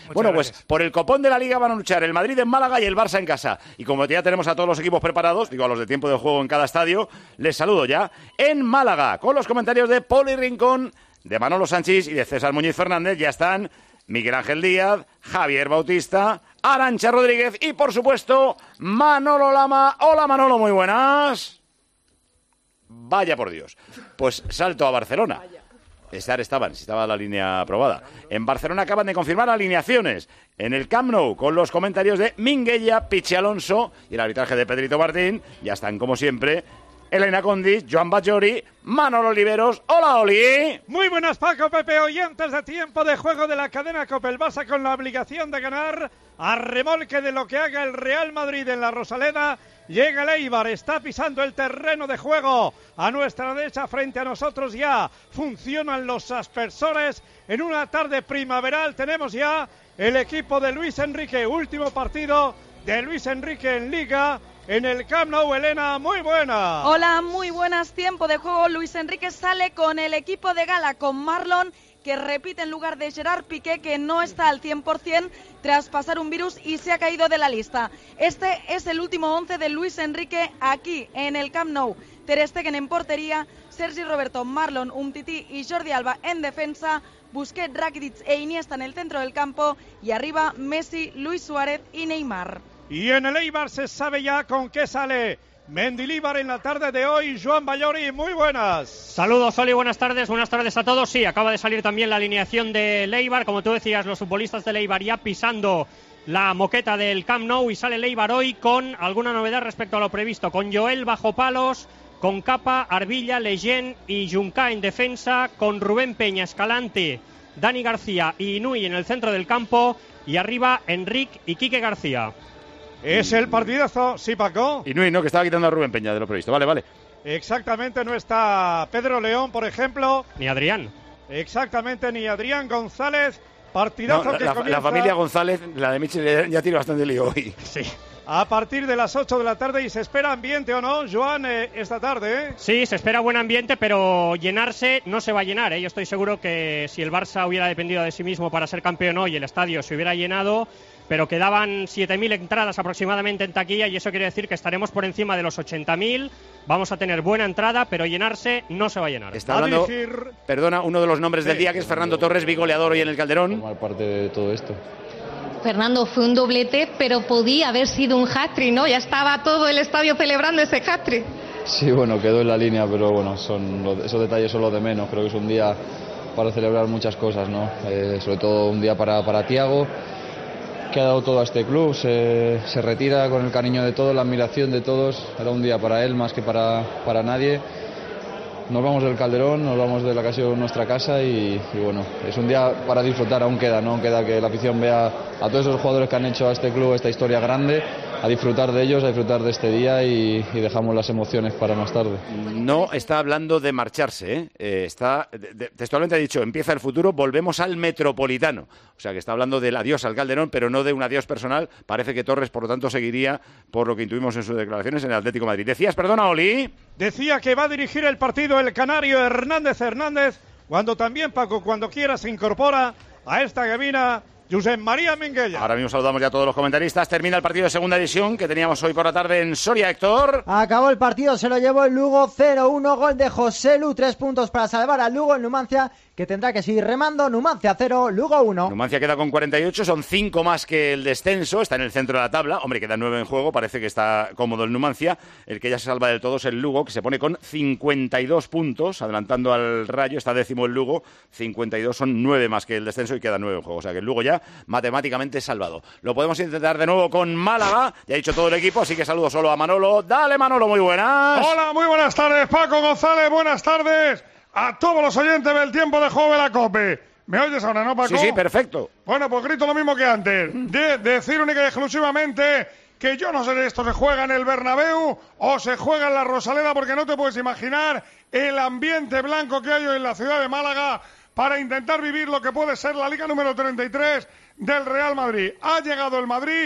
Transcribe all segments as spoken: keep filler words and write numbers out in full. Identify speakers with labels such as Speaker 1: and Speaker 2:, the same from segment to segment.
Speaker 1: Muchas
Speaker 2: bueno,
Speaker 1: gracias.
Speaker 2: pues por el copón de la Liga van a luchar el Madrid en Málaga y el Barça en casa. Y como ya tenemos a todos los equipos preparados, digo a los de tiempo de juego en cada estadio, les saludo ya en Málaga con los comentarios de Poli Rincón, de Manolo Sánchez y de César Muñiz Fernández. Ya están Miguel Ángel Díaz, Javier Bautista, Arantxa Rodríguez y, por supuesto, Manolo Lama. Hola, Manolo, muy buenas. Vaya por Dios. Pues salto a Barcelona. Estar estaban, si estaba la línea aprobada. En Barcelona acaban de confirmar alineaciones en el Camp Nou con los comentarios de Minguella, Pichi Alonso y el arbitraje de Pedrito Martín. Ya están, como siempre, Elena Condis, Joan Bajori, Manolo Oliveros. ¡Hola, Oli!
Speaker 3: Muy buenas, Paco, Pepe, oyentes de tiempo de juego de la cadena COPE. El Barça con la obligación de ganar a remolque de lo que haga el Real Madrid en la Rosaleda. Llega el Eibar, está pisando el terreno de juego a nuestra derecha, frente a nosotros ya funcionan los aspersores. En una tarde primaveral tenemos ya el equipo de Luis Enrique, último partido de Luis Enrique en Liga en el Camp Nou. Elena, muy buena.
Speaker 4: Hola, muy buenas, tiempo de juego. Luis Enrique sale con el equipo de gala, con Marlon, que repite en lugar de Gerard Piqué, que no está al cien por ciento tras pasar un virus y se ha caído de la lista. Este es el último once de Luis Enrique aquí en el Camp Nou. Ter Stegen en portería, Sergi Roberto, Marlon, Umtiti y Jordi Alba en defensa, Busquets, Rakitic e Iniesta en el centro del campo y arriba Messi, Luis Suárez y Neymar.
Speaker 3: Y en el Eibar se sabe ya con qué sale Mendilibar en la tarde de hoy. Joan Bajori, muy buenas.
Speaker 5: Saludos, Oli, buenas tardes, buenas tardes a todos. Sí, acaba de salir también la alineación de Eibar. Como tú decías, los futbolistas de Eibar ya pisando la moqueta del Camp Nou y sale el Eibar hoy con alguna novedad respecto a lo previsto. Con Joel bajo palos, con Capa, Arbilla, Leyen y Juncá en defensa, con Rubén Peña, Escalante, Dani García y Inui en el centro del campo y arriba Enric y Quique García.
Speaker 3: Es el partidazo, sí, Paco.
Speaker 2: Y Nui, no, que estaba quitando a Rubén Peña de lo previsto. Vale, vale.
Speaker 3: Exactamente, no está Pedro León, por ejemplo.
Speaker 5: Ni Adrián.
Speaker 3: Exactamente, ni Adrián González. Partidazo
Speaker 2: No, la,
Speaker 3: que
Speaker 2: la,
Speaker 3: comienza.
Speaker 2: La familia González, la de Michel, ya tiene bastante lío hoy.
Speaker 5: Sí.
Speaker 3: A partir de las ocho de la tarde. ¿Y se espera ambiente o no, Joan, eh, esta tarde? ¿eh?
Speaker 5: Sí, se espera buen ambiente, pero llenarse no se va a llenar. ¿eh? Yo estoy seguro que si el Barça hubiera dependido de sí mismo para ser campeón hoy, el estadio se hubiera llenado, pero quedaban siete mil entradas aproximadamente en taquilla y eso quiere decir que estaremos por encima de los ochenta mil. Vamos a tener buena entrada, pero llenarse no se va a llenar.
Speaker 2: Está hablando, dirigir... perdona, uno de los nombres del día, que es Fernando Torres, bigoleador hoy en el Calderón.
Speaker 6: Formar parte de todo esto.
Speaker 7: Fernando, fue un doblete, pero podía haber sido un hat-trick, ¿no? Ya estaba todo el estadio celebrando ese hat-trick.
Speaker 6: Sí, bueno, quedó en la línea, pero bueno, son los, esos detalles son los de menos. Creo que es un día para celebrar muchas cosas, ¿no? Eh, sobre todo un día para, para Thiago, que ha dado todo a este club, se, se retira con el cariño de todos, la admiración de todos. Era un día para él más que para, para nadie. Nos vamos del Calderón, nos vamos de la casa de nuestra casa y, y bueno, es un día para disfrutar, aún queda, ¿no? Aún queda que la afición vea a todos esos jugadores que han hecho a este club esta historia grande, a disfrutar de ellos, a disfrutar de este día y, y dejamos las emociones para más tarde.
Speaker 2: No está hablando de marcharse, ¿eh? Eh, está, de, de, textualmente ha dicho, empieza el futuro, volvemos al Metropolitano. O sea, que está hablando del adiós al Calderón, pero no de un adiós personal. Parece que Torres, por lo tanto, seguiría, por lo que intuimos en sus declaraciones, en el Atlético de Madrid. ¿Decías, perdona, Oli?
Speaker 3: Decía que va a dirigir el partido el canario Hernández Hernández, cuando también, Paco, cuando quiera, se incorpora a esta cabina Josep María Minguella.
Speaker 2: Ahora mismo saludamos ya a todos los comentaristas. Termina el partido de segunda división que teníamos hoy por la tarde en Soria, Héctor.
Speaker 8: Acabó el partido, se lo llevó el Lugo cero uno, gol de José Lu, tres puntos para salvar al Lugo en Numancia, que tendrá que seguir remando. Numancia cero, Lugo uno.
Speaker 2: Numancia queda con cuarenta y ocho, son cinco más que el descenso, está en el centro de la tabla. Hombre, queda nueve en juego, parece que está cómodo el Numancia. El que ya se salva del todo es el Lugo, que se pone con cincuenta y dos puntos, adelantando al Rayo, está décimo el Lugo, cincuenta y dos, son nueve más que el descenso y queda nueve en juego. O sea que el Lugo ya matemáticamente salvado. Lo podemos intentar de nuevo con Málaga, ya ha dicho todo el equipo, así que saludo solo a Manolo. Dale, Manolo, muy buenas.
Speaker 9: Hola, muy buenas tardes, Paco González, buenas tardes a todos los oyentes del tiempo de juego de la COPE. ¿Me oyes ahora, no, Paco?
Speaker 2: Sí, sí, perfecto.
Speaker 9: Bueno, pues grito lo mismo que antes. De decir única y exclusivamente que yo no sé si esto se juega en el Bernabéu o se juega en la Rosaleda, porque no te puedes imaginar el ambiente blanco que hay hoy en la ciudad de Málaga para intentar vivir lo que puede ser la Liga número treinta y tres del Real Madrid. Ha llegado el Madrid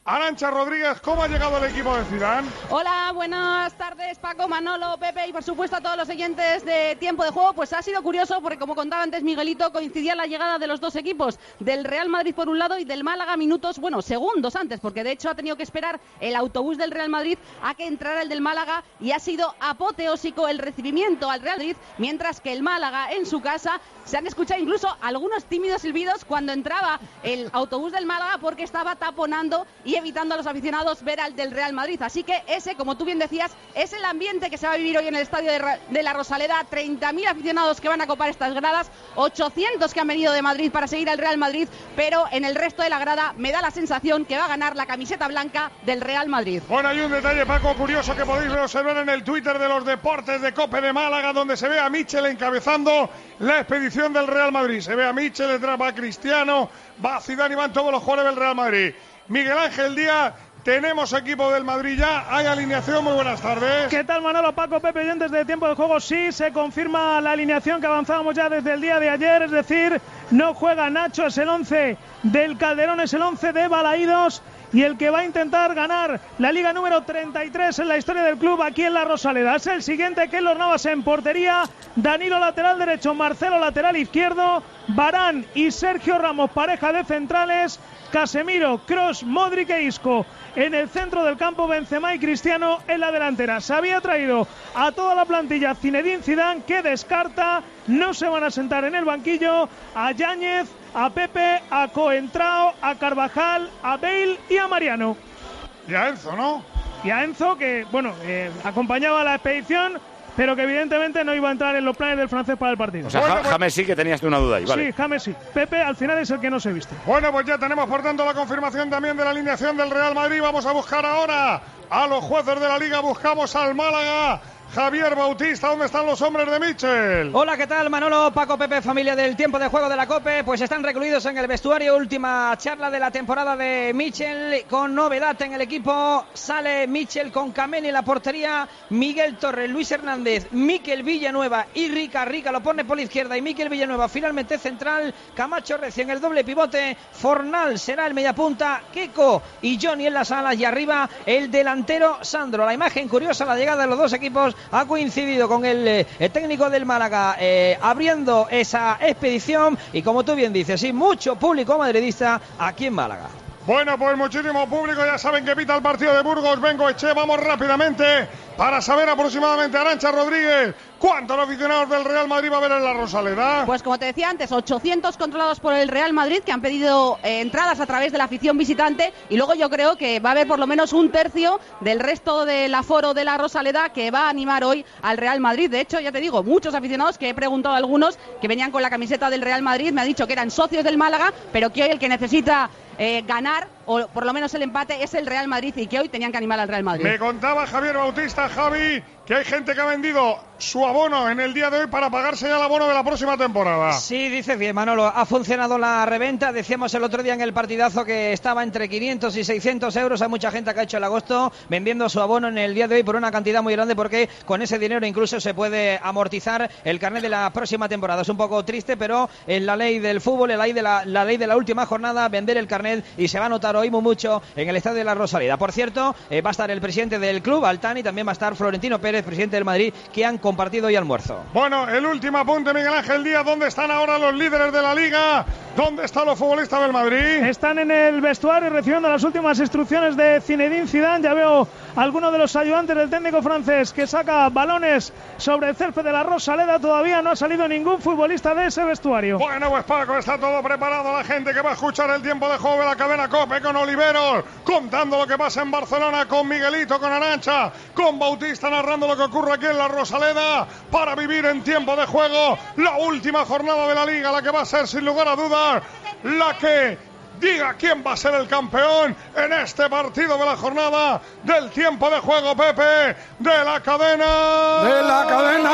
Speaker 9: Arantxa Rodríguez, ¿cómo ha llegado el equipo de Zidane?
Speaker 1: Hola, buenas tardes Paco, Manolo, Pepe y por supuesto a todos los oyentes de Tiempo de Juego. Pues ha sido curioso porque, como contaba antes Miguelito, coincidía la llegada de los dos equipos, del Real Madrid por un lado y del Málaga minutos, bueno, segundos antes, porque de hecho ha tenido que esperar el autobús del Real Madrid a que entrara el del Málaga y ha sido apoteósico el recibimiento al Real Madrid, mientras que el Málaga en su casa se han escuchado incluso algunos tímidos silbidos cuando entraba el autobús del Málaga porque estaba taponando y evitando a los aficionados ver al del Real Madrid. Así que ese, como tú bien decías, es el ambiente que se va a vivir hoy en el estadio de, de la Rosaleda. treinta mil aficionados que van a copar estas gradas, ochocientos que han venido de Madrid para seguir al Real Madrid, pero en el resto de la grada me da la sensación que va a ganar la camiseta blanca del Real Madrid.
Speaker 9: Bueno, hay un detalle, Paco, curioso que podéis observar en el Twitter de los deportes de COPE de Málaga, donde se ve a Michel encabezando la expedición del Real Madrid. Se ve a Michel, detrás va Cristiano, va Zidane y van todos los jugadores del Real Madrid. Miguel Ángel Díaz, tenemos equipo del Madrid ya, hay alineación, muy buenas tardes.
Speaker 10: ¿Qué tal, Manolo, Paco, Pepe, oyentes de Tiempo de Juego? Sí, se confirma la alineación que avanzábamos ya desde el día de ayer, es decir, no juega Nacho, es el once del Calderón, es el once de Balaídos, y el que va a intentar ganar la Liga número treinta y tres en la historia del club aquí en la Rosaleda. Es el siguiente: Keylor Navas en portería, Danilo lateral derecho, Marcelo lateral izquierdo, Varane y Sergio Ramos pareja de centrales, Casemiro, Kroos, Modric e Isco en el centro del campo, Benzema y Cristiano en la delantera. Se había traído a toda la plantilla Zinedine Zidane, que descarta, no se van a sentar en el banquillo, a Yáñez, a Pepe, a Coentrao, a Carvajal, a Bale y a Mariano.
Speaker 9: Y a Enzo, ¿no?
Speaker 10: Y a Enzo, que, bueno, eh, acompañaba a la expedición, pero que evidentemente no iba a entrar en los planes del francés para el partido.
Speaker 2: O sea,
Speaker 9: bueno,
Speaker 2: ja
Speaker 9: pues...
Speaker 2: James sí que tenías tú una duda ahí, ¿vale?
Speaker 10: Sí, James sí. Pepe al final es el que no se viste.
Speaker 9: Bueno, pues ya tenemos por tanto la confirmación también de la alineación del Real Madrid. Vamos a buscar ahora a los jueces de la Liga. Buscamos al Málaga. Javier Bautista, ¿dónde están los hombres de Michel?
Speaker 11: Hola, ¿qué tal? Manolo, Paco, Pepe, familia del Tiempo de Juego de la COPE. Pues están recluidos en el vestuario. Última charla de la temporada de Michel, con novedad en el equipo. Sale Michel con Kameni en la portería, Miguel Torres, Luis Hernández, Mikel Villanueva y Rica. Rica lo pone por la izquierda y Mikel Villanueva finalmente central. Camacho Recio en el doble pivote. Fornal será el mediapunta. Keko y Johnny en las alas. Y arriba el delantero Sandro. La imagen curiosa, la llegada de los dos equipos ha coincidido con el, eh, el técnico del Málaga eh, abriendo esa expedición, y como tú bien dices, sí, mucho público madridista aquí en Málaga.
Speaker 9: Bueno, pues muchísimo público, ya saben que pita el partido de Burgos, Bengoechea. Vamos rápidamente para saber aproximadamente, Arantxa Rodríguez, ¿cuántos aficionados del Real Madrid va a haber en la Rosaleda?
Speaker 1: Pues como te decía antes, ochocientos controlados por el Real Madrid, que han pedido eh, entradas a través de la afición visitante, y luego yo creo que va a haber por lo menos un tercio del resto del aforo de la Rosaleda que va a animar hoy al Real Madrid. De hecho, ya te digo, muchos aficionados, que he preguntado a algunos que venían con la camiseta del Real Madrid, me han dicho que eran socios del Málaga, pero que hoy el que necesita eh, ganar, o por lo menos el empate, es el Real Madrid, y que hoy tenían que animar al Real Madrid.
Speaker 9: Me contaba Javier Bautista, Javi, que hay gente que ha vendido su abono en el día de hoy para pagarse ya el abono de la próxima temporada.
Speaker 11: Sí, dices bien, Manolo, ha funcionado la reventa. Decíamos el otro día en el partidazo que estaba entre quinientos y seiscientos euros. Hay mucha gente que ha hecho el agosto vendiendo su abono en el día de hoy por una cantidad muy grande, porque con ese dinero incluso se puede amortizar el carnet de la próxima temporada. Es un poco triste, pero en la ley del fútbol, en la ley de la, la ley de la última jornada, vender el carnet, y se va a notar hoy muy mucho en el estadio de la Rosaleda. Por cierto, eh, va a estar el presidente del club, Altani, también va a estar Florentino Pérez, presidente del Madrid, que han compartido hoy almuerzo.
Speaker 9: Bueno, el último apunte, Miguel Ángel Díaz. ¿Dónde están ahora los líderes de la Liga? ¿Dónde están los futbolistas del Madrid?
Speaker 10: Están en el vestuario recibiendo las últimas instrucciones de Zinedine Zidane. Ya veo a alguno de los ayudantes del técnico francés que saca balones sobre el césped de la Rosaleda. Todavía no ha salido ningún futbolista de ese vestuario.
Speaker 9: Bueno, pues Paco, está todo preparado. La gente que va a escuchar el Tiempo de Juego de la cadena COPE, con Oliveros contando lo que pasa en Barcelona, con Miguelito, con Arantxa, con Bautista narrando lo que ocurre aquí en la Rosaleda, para vivir en Tiempo de Juego la última jornada de la Liga, la que va a ser sin lugar a dudas la que diga quién va a ser el campeón en este partido de la jornada del Tiempo de Juego, Pepe, de la cadena
Speaker 12: de la cadena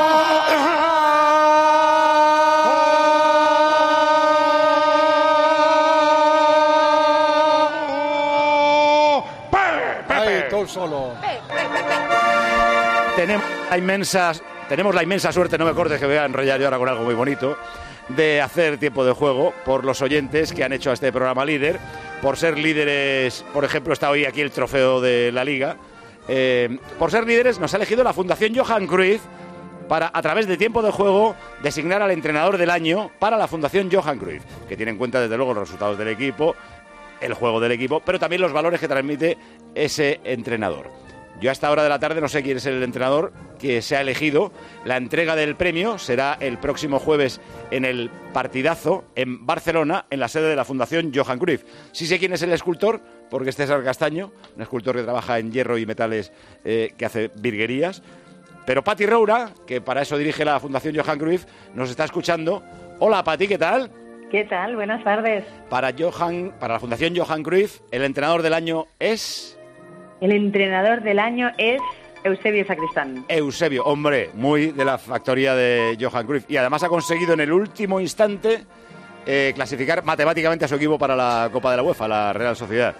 Speaker 9: oh, Pepe, Pepe.
Speaker 12: Ahí, todo solo.
Speaker 2: Tenemos la inmensa, tenemos la inmensa suerte, no me cortes que voy a enrollar yo ahora con algo muy bonito, de hacer Tiempo de Juego por los oyentes que han hecho a este programa líder, por ser líderes, por ejemplo, está hoy aquí el trofeo de la Liga, eh, por ser líderes nos ha elegido la Fundación Johan Cruyff para, a través de Tiempo de Juego, designar al entrenador del año para la Fundación Johan Cruyff, que tiene en cuenta desde luego los resultados del equipo, el juego del equipo, pero también los valores que transmite ese entrenador. Yo a esta hora de la tarde no sé quién es el entrenador que se ha elegido. La entrega del premio será el próximo jueves en el Partidazo, en Barcelona, en la sede de la Fundación Johan Cruyff. Sí sé quién es el escultor, porque es César Castaño, un escultor que trabaja en hierro y metales, eh, que hace virguerías. Pero Pati Roura, que para eso dirige la Fundación Johan Cruyff, nos está escuchando. Hola Pati, ¿qué tal?
Speaker 12: ¿Qué tal? Buenas tardes.
Speaker 2: Para, Johan, para la Fundación Johan Cruyff, el entrenador del año es...
Speaker 12: El entrenador del año es Eusebio Sacristán.
Speaker 2: Eusebio, hombre, muy de la factoría de Johan Cruyff. Y además ha conseguido en el último instante eh, clasificar matemáticamente a su equipo para la Copa de la UEFA, la Real Sociedad.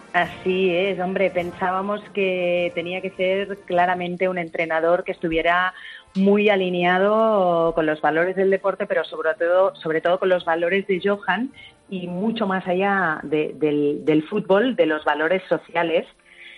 Speaker 12: Así es, hombre, pensábamos que tenía que ser claramente un entrenador que estuviera muy alineado con los valores del deporte, pero sobre todo, sobre todo con los valores de Johan y mucho más allá de, del, del fútbol, de los valores sociales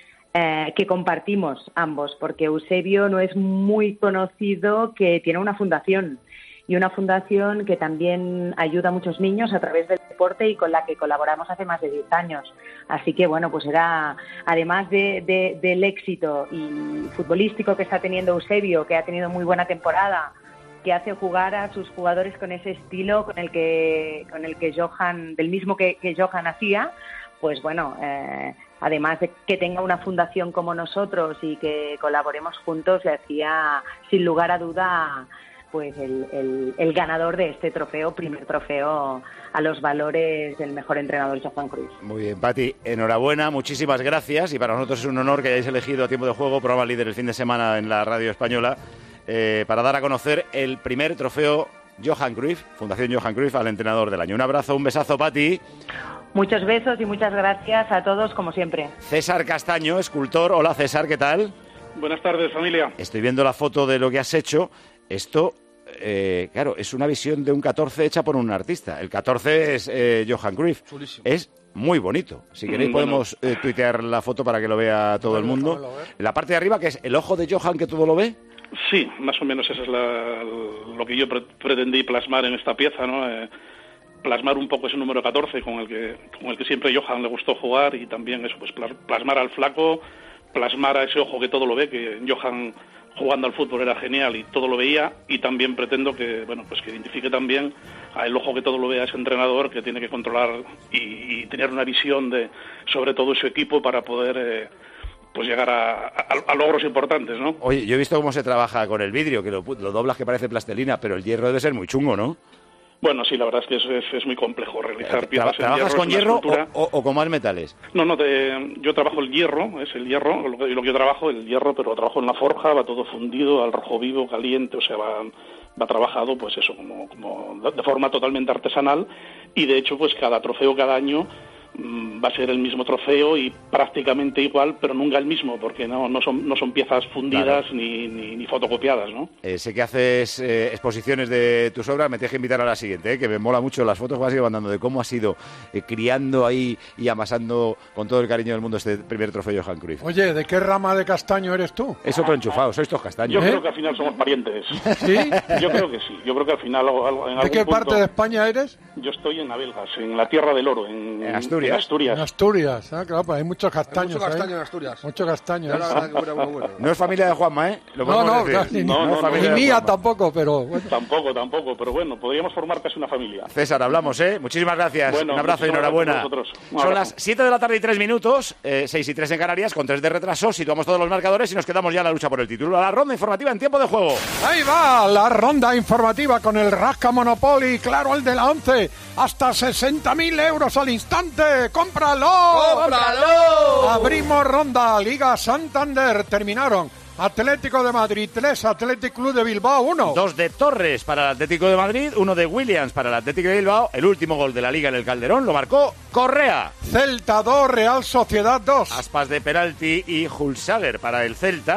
Speaker 12: eh, que compartimos ambos, porque Eusebio no es muy conocido, que tiene una fundación y una fundación que también ayuda a muchos niños a través del deporte y con la que colaboramos hace más de diez años. Así que, bueno, pues era, además de, de, del éxito y futbolístico que está teniendo Eusebio, que ha tenido muy buena temporada, que hace jugar a sus jugadores con ese estilo con el que, con el que Johan, del mismo que, que Johan hacía, pues bueno, eh, además de que tenga una fundación como nosotros y que colaboremos juntos, le hacía, sin lugar a duda, pues el, el, el ganador de este trofeo, primer trofeo a los valores del mejor entrenador Johan Cruyff.
Speaker 2: Muy bien, Pati, enhorabuena, muchísimas gracias, y para nosotros es un honor que hayáis elegido a Tiempo de Juego, programa líder el fin de semana en la radio española, eh, para dar a conocer el primer trofeo Johan Cruyff, Fundación Johan Cruyff, al entrenador del año. Un abrazo, un besazo, Pati.
Speaker 12: Muchos besos y muchas gracias a todos, como siempre.
Speaker 2: César Castaño, escultor. Hola, César, ¿qué tal?
Speaker 13: Buenas tardes, familia.
Speaker 2: Estoy viendo la foto de lo que has hecho. Esto, eh, claro, es una visión de un catorce hecha por un artista. El catorce es eh, Johan Cruyff.
Speaker 13: Chulísimo.
Speaker 2: Es muy bonito. Si queréis
Speaker 13: Mm, bueno.
Speaker 2: podemos eh, tuitear la foto para que lo vea todo el mundo. La parte de arriba, que es el ojo de Johan que todo lo ve.
Speaker 13: Sí, más o menos eso es la- lo que yo pre- pretendí plasmar en esta pieza, ¿no? Eh, plasmar un poco ese número catorce con el que con el que siempre Johan le gustó jugar, y también eso, pues plas- plasmar al flaco, plasmar a ese ojo que todo lo ve, que Johan jugando al fútbol era genial y todo lo veía, y también pretendo que, bueno, pues que identifique también a el ojo que todo lo ve a ese entrenador que tiene que controlar y, y tener una visión de sobre todo su equipo para poder eh, pues llegar a, a- a logros importantes, ¿no?
Speaker 2: Oye, yo he visto cómo se trabaja con el vidrio, que lo, lo doblas que parece plastelina, pero el hierro debe ser muy chungo, ¿no?
Speaker 13: Bueno, sí, la verdad es que es, es, es muy complejo realizar
Speaker 2: Tra-
Speaker 13: piezas en
Speaker 2: ¿Trabajas
Speaker 13: hierro.
Speaker 2: con
Speaker 13: es una
Speaker 2: hierro
Speaker 13: escultura.
Speaker 2: o, o- o con más metales?
Speaker 13: No, no, te- yo trabajo el hierro, es el hierro, lo que, lo que yo trabajo, el hierro, pero lo trabajo en la forja, va todo fundido al rojo vivo, caliente, o sea, va, va trabajado, pues eso, como, como de forma totalmente artesanal, y de hecho, pues cada trofeo cada año mm, va a ser el mismo trofeo y prácticamente igual, pero nunca el mismo, porque no, no, son, no son piezas fundidas
Speaker 2: Claro.
Speaker 13: ni, ni, ni fotocopiadas, ¿no?
Speaker 2: Eh, sé que haces eh, exposiciones de tus obras, me tienes que invitar a la siguiente, eh, que me mola mucho las fotos que vas a ir mandando de cómo has ido eh, criando ahí y amasando con todo el cariño del mundo este primer trofeo Johan Cruyff.
Speaker 9: Oye, ¿de qué rama de castaño eres tú?
Speaker 2: Es otro enchufado, sois todos
Speaker 13: Yo
Speaker 2: castaños.
Speaker 13: creo que al final somos parientes.
Speaker 9: ¿Sí?
Speaker 13: Yo creo que sí, yo creo que al final algo- algo- en
Speaker 9: ¿De
Speaker 13: algún
Speaker 9: qué parte
Speaker 13: punto-
Speaker 9: de España eres?
Speaker 13: Yo estoy en Avelgas, en la Tierra del Oro, en,
Speaker 2: En Asturias.
Speaker 13: en Asturias.
Speaker 9: En Asturias, ah, claro, pues hay muchos castaños.
Speaker 14: mucho castaño
Speaker 9: ahí.
Speaker 14: en Asturias.
Speaker 9: Mucho castaño.
Speaker 14: Ya la
Speaker 9: ¿eh?
Speaker 14: verdad que hubiera uno bueno.
Speaker 2: No es familia de Juanma, ¿eh? Lo
Speaker 9: No,
Speaker 2: podemos
Speaker 9: no,
Speaker 2: decir.
Speaker 9: claro, ni,
Speaker 13: No, no,
Speaker 2: es
Speaker 13: no,
Speaker 2: familia
Speaker 9: ni
Speaker 2: de
Speaker 9: mía
Speaker 2: Juanma.
Speaker 9: tampoco, pero bueno.
Speaker 13: Tampoco, tampoco, pero bueno, podríamos formar casi una familia.
Speaker 2: César, hablamos, ¿eh? Muchísimas gracias.
Speaker 13: Bueno,
Speaker 2: un abrazo y
Speaker 13: muchísimas
Speaker 2: enhorabuena.
Speaker 13: gracias a vosotros. Un
Speaker 2: Son
Speaker 13: abrazo.
Speaker 2: las siete de la tarde y tres minutos, eh, seis y tres en Canarias, con tres de retraso. Situamos todos los marcadores y nos quedamos ya en la lucha por el título. A la ronda informativa en tiempo de juego.
Speaker 9: Ahí va la ronda informativa con el Rasca Monopoly, claro, el de la once, hasta sesenta mil euros al instante. ¡Cómpralo!
Speaker 14: ¡Cómpralo!
Speaker 9: Abrimos ronda, Liga Santander, terminaron. Atlético de Madrid tres, Atlético Club de Bilbao uno.
Speaker 2: Dos de Torres para el Atlético de Madrid, uno de Williams para el Atlético de Bilbao. El último gol de la Liga en el Calderón lo marcó Correa.
Speaker 9: Celta dos, Real Sociedad dos.
Speaker 2: Aspas de penalti y Hulsager para el Celta.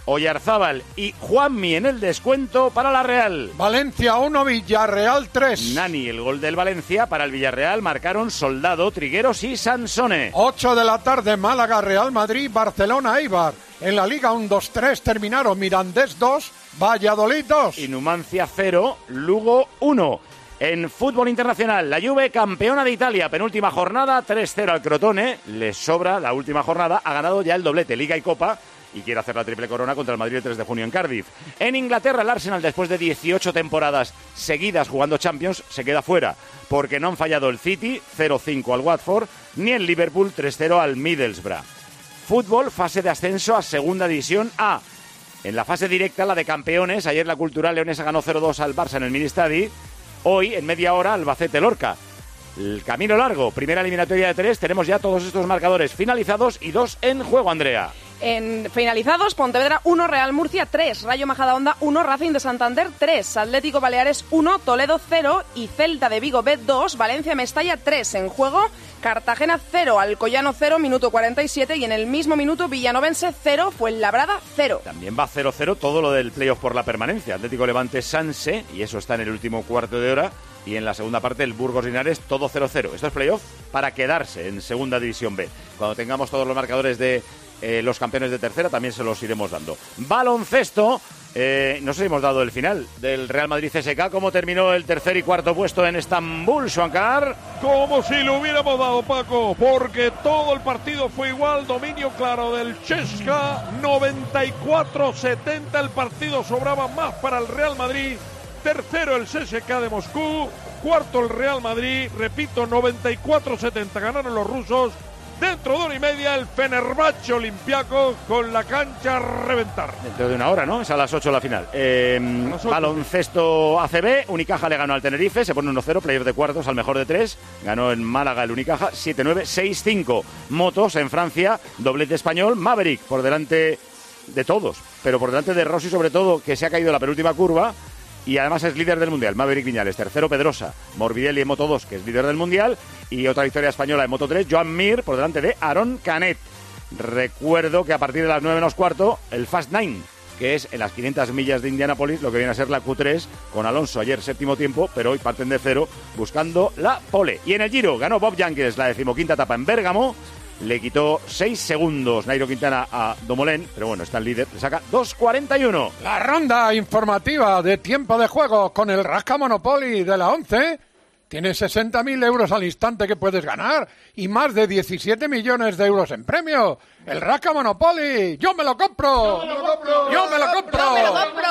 Speaker 2: Oyarzábal y Juanmi en el descuento para la Real.
Speaker 15: Valencia uno, Villarreal tres.
Speaker 2: Nani, el gol del Valencia. Para el Villarreal marcaron Soldado, Trigueros y Sansone.
Speaker 15: ocho de la tarde, Málaga, Real Madrid, Barcelona, Eibar. En la Liga un dos tres terminaron Mirandés dos, Valladolid dos.
Speaker 2: Y Numancia cero, Lugo uno. En fútbol internacional, la Juve campeona de Italia, penúltima jornada, tres cero al Crotone. Les sobra la última jornada, ha ganado ya el doblete, Liga y Copa, y quiere hacer la triple corona contra el Madrid el tres de junio en Cardiff. En Inglaterra, el Arsenal, después de dieciocho temporadas seguidas jugando Champions, se queda fuera, porque no han fallado el City, cero cinco al Watford, ni el Liverpool, tres cero al Middlesbrough. Fútbol, fase de ascenso a Segunda División A. En la fase directa, la de campeones, ayer la Cultural Leonesa ganó cero dos al Barça en el Ministadi. Hoy, en media hora, Albacete-Lorca. El camino largo, primera eliminatoria de tres, tenemos ya todos estos marcadores finalizados y dos en juego, Andrea.
Speaker 16: En finalizados, Pontevedra uno, Real Murcia tres, Rayo Majadahonda uno, Racing de Santander tres, Atlético Baleares uno, Toledo cero y Celta de Vigo B dos, Valencia Mestalla tres en juego, Cartagena cero, Alcoyano cero, minuto cuarenta y siete y en el mismo minuto Villanovense cero, Fuenlabrada cero.
Speaker 2: También va cero cero todo lo del playoff por la permanencia, Atlético Levante Sanse, y eso está en el último cuarto de hora, y en la segunda parte el Burgos Linares todo cero cero. Esto es playoff para quedarse en Segunda División B. Cuando tengamos todos los marcadores de Eh, los campeones de tercera también se los iremos dando. Baloncesto, eh, no sé si hemos dado el final del Real Madrid C S K. ¿Cómo terminó el tercer y cuarto puesto en Estambul, Shankar?
Speaker 3: Como si lo hubiéramos dado, Paco, porque todo el partido fue igual, dominio claro del Chesca, noventa y cuatro setenta, el partido sobraba más para el Real Madrid, tercero el C S K de Moscú, cuarto el Real Madrid, repito, noventa y cuatro setenta, ganaron los rusos. Dentro de hora y media el Fenerbahce Olympiacos con la cancha a reventar.
Speaker 2: Dentro de una hora, ¿no? Es a las ocho la final. Eh, baloncesto A C B, Unicaja le ganó al Tenerife, se pone uno cero, playoff de cuartos al mejor de tres. Ganó en Málaga el Unicaja, siete nueve, seis cinco. Motos en Francia, doblete español, Maverick por delante de todos, pero por delante de Rossi sobre todo, que se ha caído en la penúltima curva. Y además es líder del Mundial, Maverick Viñales. Tercero, Pedrosa. Morbidelli en Moto dos, que es líder del Mundial. Y otra victoria española en Moto tres, Joan Mir, por delante de Aaron Canet. Recuerdo que a partir de las nueve menos cuarto, el Fast Nine, que es en las quinientas millas de Indianápolis, lo que viene a ser la Q tres, con Alonso ayer séptimo tiempo, pero hoy parten de cero, buscando la pole. Y en el Giro ganó Bob Jungels la decimoquinta etapa en Bérgamo. Le quitó seis segundos Nairo Quintana a Dumoulin, pero bueno, está el líder, le saca dos cuarenta y uno.
Speaker 15: La ronda informativa de tiempo de juego con el Rasca Monopoly de la once. Tienes sesenta mil euros al instante que puedes ganar y más de diecisiete millones de euros en premio. El Rasca Monopoly. ¡Yo me lo compro! ¡Yo me lo compro! ¡Yo me lo compro!
Speaker 16: ¡Yo me lo compro!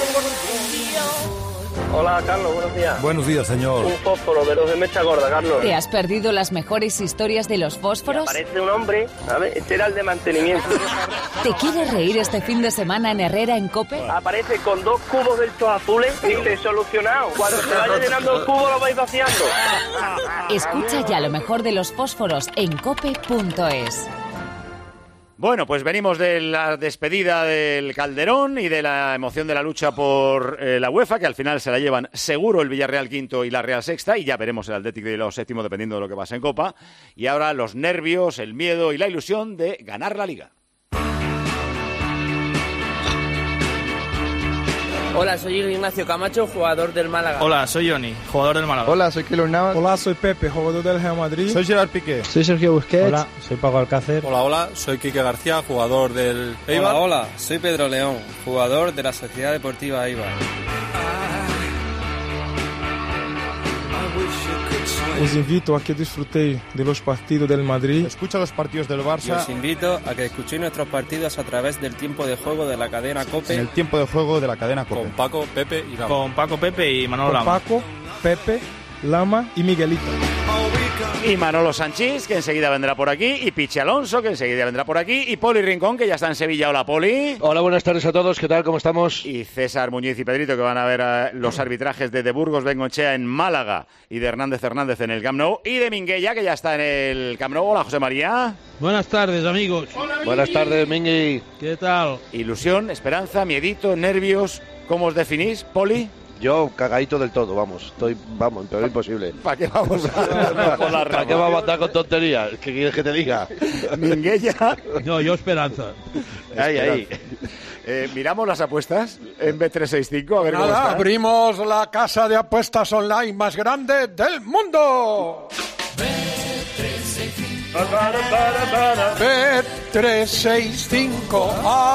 Speaker 17: Hola, Carlos, buenos días.
Speaker 18: Buenos días, señor.
Speaker 17: Un fósforo de los de mecha gorda, Carlos.
Speaker 19: ¿Te has perdido las mejores historias de los fósforos?
Speaker 17: Me aparece un hombre, ¿sabes? Este era el de mantenimiento.
Speaker 19: ¿Te quieres reír este fin de semana en Herrera, en COPE?
Speaker 17: Aparece con dos cubos de estos azules y dice, solucionado. Cuando se vaya llenando el cubo lo vais vaciando.
Speaker 19: Escucha ya lo mejor de los fósforos en cope punto es.
Speaker 2: Bueno, pues venimos de la despedida del Calderón y de la emoción de la lucha por eh, la UEFA, que al final se la llevan seguro el Villarreal quinto y la Real sexta, y ya veremos el Atlético de los séptimo dependiendo de lo que pase en Copa. Y ahora los nervios, el miedo y la ilusión de ganar la Liga.
Speaker 20: Hola, soy Ignacio Camacho, jugador del Málaga.
Speaker 21: Hola, soy Johnny, jugador del Málaga.
Speaker 22: Hola, soy Keylor Navas.
Speaker 23: Hola, soy Pepe, jugador del Real Madrid.
Speaker 22: Soy Gerard Piqué.
Speaker 23: Soy Sergio Busquets.
Speaker 24: Hola, soy Paco Alcácer.
Speaker 25: Hola, hola, soy Quique García, jugador del Eibar.
Speaker 26: Hola, hola, soy Pedro León, jugador de la Sociedad Deportiva Eibar.
Speaker 23: Os invito a que disfrutéis de los partidos del Madrid.
Speaker 22: Escucha los partidos del Barça.
Speaker 26: Y os invito a que escuchéis nuestros partidos a través del tiempo de juego de la cadena COPE.
Speaker 22: En el tiempo de juego de la cadena COPE.
Speaker 25: Con Paco, Pepe y Lama.
Speaker 21: Con Paco, Pepe y Manolo
Speaker 23: Con
Speaker 21: Lama.
Speaker 23: Paco, Pepe, Lama y Miguelito.
Speaker 2: Y Manolo Sanchís, que enseguida vendrá por aquí, y Pichi Alonso, que enseguida vendrá por aquí, y Poli Rincón, que ya está en Sevilla. Hola, Poli.
Speaker 27: Hola, buenas tardes a todos, ¿qué tal? ¿Cómo estamos?
Speaker 2: Y César Muñiz y Pedrito, que van a ver a los arbitrajes de De Burgos Bengochea en Málaga y de Hernández Hernández en el Camp Nou, y de Minguella, que ya está en el Camp Nou. Hola, José María.
Speaker 28: Buenas tardes, amigos.
Speaker 27: Hola, buenas tardes, Mingui.
Speaker 28: ¿Qué tal?
Speaker 2: Ilusión, esperanza, miedito, nervios, ¿cómo os definís, Poli?
Speaker 27: Yo cagadito del todo, vamos, estoy, vamos, pero imposible.
Speaker 2: ¿Para qué vamos a
Speaker 27: ¿Para qué vamos a matar con tonterías? ¿Qué quieres que te diga?
Speaker 2: Minguella.
Speaker 28: No, yo esperanza.
Speaker 27: Ahí, ahí.
Speaker 2: Eh, miramos las apuestas en B trescientos sesenta y cinco, a ver
Speaker 15: Nada,
Speaker 2: cómo está.
Speaker 15: abrimos la casa de apuestas online más grande del mundo. B trescientos sesenta y cinco,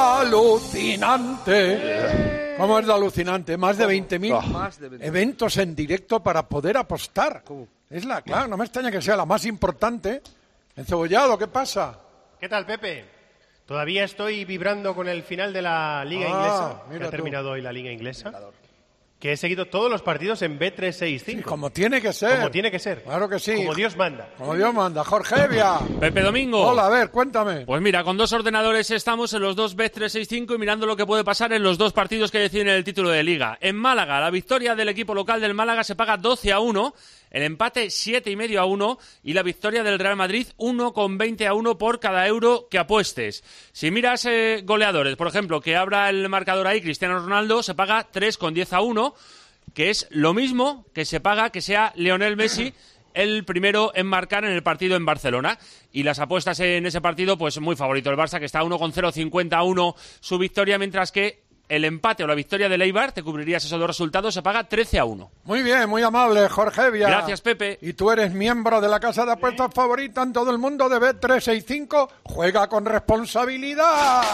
Speaker 15: alucinante. ¿Cómo es de alucinante? Más de veinte mil eventos en directo para poder apostar. Es la, claro, no me extraña que sea la más importante. Encebollado, ¿qué pasa?
Speaker 1: ¿Qué tal, Pepe? Todavía estoy vibrando con el final de la Liga
Speaker 15: Ah,
Speaker 1: Inglesa, que
Speaker 15: mira
Speaker 1: ha
Speaker 15: tú.
Speaker 1: terminado hoy la Liga Inglesa, que he seguido todos los partidos en B trescientos sesenta y cinco.
Speaker 15: Sí, como tiene que ser.
Speaker 1: Como tiene que ser.
Speaker 15: Claro que sí.
Speaker 1: Como Dios manda.
Speaker 15: Como Dios manda. Jorge Evia.
Speaker 4: Pepe Domingo.
Speaker 15: Hola, a ver, cuéntame.
Speaker 4: Pues mira, con dos ordenadores estamos en los dos B trescientos sesenta y cinco y mirando lo que puede pasar en los dos partidos que deciden el título de Liga. En Málaga, la victoria del equipo local del Málaga se paga doce a uno, el empate siete y medio a uno y la victoria del Real Madrid uno coma veinte a uno por cada euro que apuestes. Si miras eh, goleadores, por ejemplo, que abra el marcador ahí Cristiano Ronaldo, se paga tres coma diez a uno, que es lo mismo que se paga que sea Lionel Messi el primero en marcar en el partido en Barcelona. Y las apuestas en ese partido, pues muy favorito el Barça, que está a uno coma cero cincuenta a uno su victoria, mientras que el empate o la victoria del Eibar, te cubrirías esos dos resultados, se paga trece a uno.
Speaker 15: Muy bien, muy amable, Jorge Evia.
Speaker 4: Gracias, Pepe.
Speaker 15: Y tú eres miembro de la casa de apuestas favorita en todo el mundo de B trescientos sesenta y cinco. Juega con responsabilidad.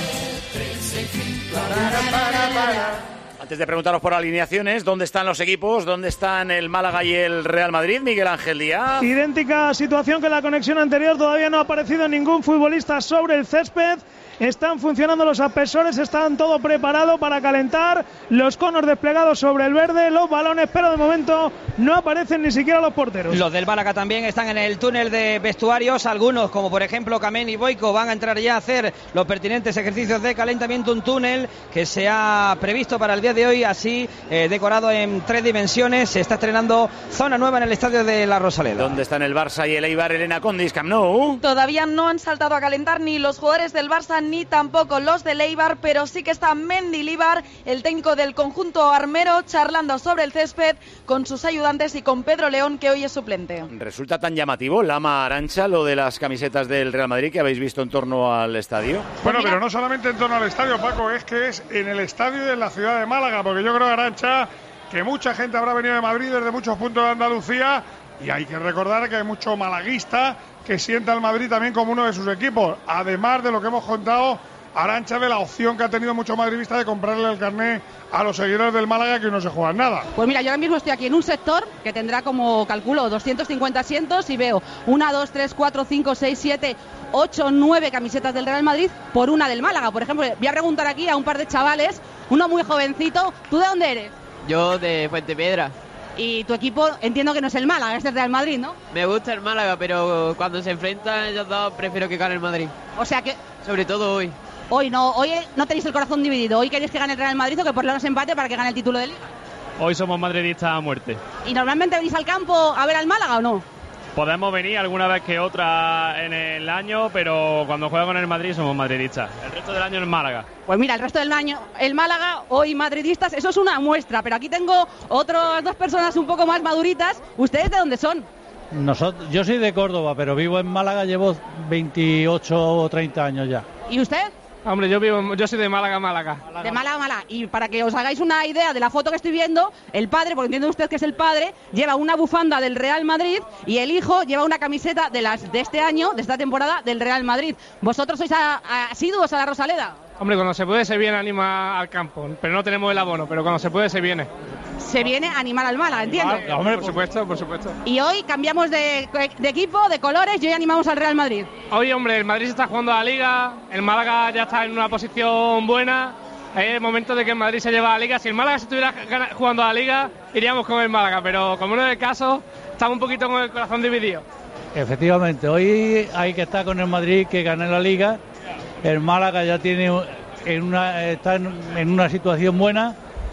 Speaker 2: Antes de preguntaros por alineaciones, ¿dónde están los equipos? ¿Dónde están el Málaga y el Real Madrid? Miguel Ángel Díaz.
Speaker 10: Idéntica situación que la conexión anterior, todavía no ha aparecido ningún futbolista sobre el césped. Están funcionando los aspersores, están todo preparado para calentar, los conos desplegados sobre el verde, los balones, pero de momento no aparecen ni siquiera los porteros.
Speaker 11: Los del Málaga también están en el túnel de vestuarios, algunos como por ejemplo Kamen y Boico van a entrar ya a hacer los pertinentes ejercicios de calentamiento, un túnel que se ha previsto para el día de hoy, así eh, decorado en tres dimensiones. Se está estrenando zona nueva en el estadio de La Rosaleda.
Speaker 2: ¿Dónde están el Barça y el Eibar? Elena Condis, Camp Nou.
Speaker 5: Todavía no han saltado a calentar ni los jugadores del Barça ni tampoco los del Eibar, pero sí que está Mendilibar, el técnico del conjunto armero, charlando sobre el césped con sus ayudantes y con Pedro León, que hoy es suplente.
Speaker 2: ¿Resulta tan llamativo, Lama Arantxa, lo de las camisetas del Real Madrid que habéis visto en torno al estadio?
Speaker 9: Bueno, pero no solamente en torno al estadio, Paco, es que es en el estadio de la ciudad de Málaga, porque yo creo, Arantxa, que mucha gente habrá venido de Madrid desde muchos puntos de Andalucía, y hay que recordar que hay mucho malaguista que sienta al Madrid también como uno de sus equipos, además de lo que hemos contado, Arantxa, de la opción que ha tenido mucho madridista de comprarle el carné a los seguidores del Málaga que no se juegan nada.
Speaker 6: Pues mira, yo ahora mismo estoy aquí en un sector que tendrá como, calculo, doscientos cincuenta asientos y veo una, dos, tres, cuatro, cinco, seis, siete, ocho, nueve camisetas del Real Madrid por una del Málaga. Por ejemplo, voy a preguntar aquí a un par de chavales, uno muy jovencito. ¿Tú de dónde eres?
Speaker 7: Yo de Fuentepiedra.
Speaker 6: Y tu equipo entiendo que no es el Málaga, es el Real Madrid, ¿no?
Speaker 7: Me gusta el Málaga, pero cuando se enfrentan ellos dos prefiero que gane el Madrid.
Speaker 6: O sea que...
Speaker 7: Sobre todo hoy.
Speaker 6: Hoy no, hoy no tenéis el corazón dividido. Hoy queréis que gane el Real Madrid o que por lo menos empate para que gane el título de Liga.
Speaker 8: Hoy somos madridistas a muerte.
Speaker 6: ¿Y normalmente venís al campo a ver al Málaga o no?
Speaker 8: Podemos venir alguna vez que otra en el año, pero cuando juega con el Madrid somos madridistas. El resto del año en Málaga.
Speaker 6: Pues mira, el resto del año el Málaga, hoy madridistas, eso es una muestra. Pero aquí tengo otras dos personas un poco más maduritas. ¿Ustedes de dónde son?
Speaker 18: Nosotros, yo soy de Córdoba, pero vivo en Málaga, llevo veintiocho o treinta años ya.
Speaker 6: ¿Y usted?
Speaker 8: Hombre, yo vivo, yo soy de Málaga, Málaga.
Speaker 6: De Málaga, Málaga. Y para que os hagáis una idea de la foto que estoy viendo, el padre, porque entiende usted que es el padre, lleva una bufanda del Real Madrid y el hijo lleva una camiseta de las de este año, de esta temporada, del Real Madrid. ¿Vosotros sois a, a, asiduos a la Rosaleda?
Speaker 8: Hombre, cuando se puede se viene a animar al campo, pero no tenemos el abono, pero cuando se puede se viene.
Speaker 6: Se viene a animar al Málaga, entiendo.
Speaker 8: Ah, hombre, por supuesto, por supuesto.
Speaker 6: Y hoy cambiamos de, de equipo, de colores, y hoy animamos al Real Madrid.
Speaker 8: Hoy, hombre, el Madrid se está jugando a la Liga, el Málaga ya está en una posición buena, es el momento de que el Madrid se lleve a la Liga. Si el Málaga se estuviera jugando a la Liga, iríamos con el Málaga, pero como no es el caso, estamos un poquito con el corazón dividido.
Speaker 18: Efectivamente, hoy hay que estar con el Madrid, que gane la Liga. El Málaga ya tiene en una, está en, en una situación buena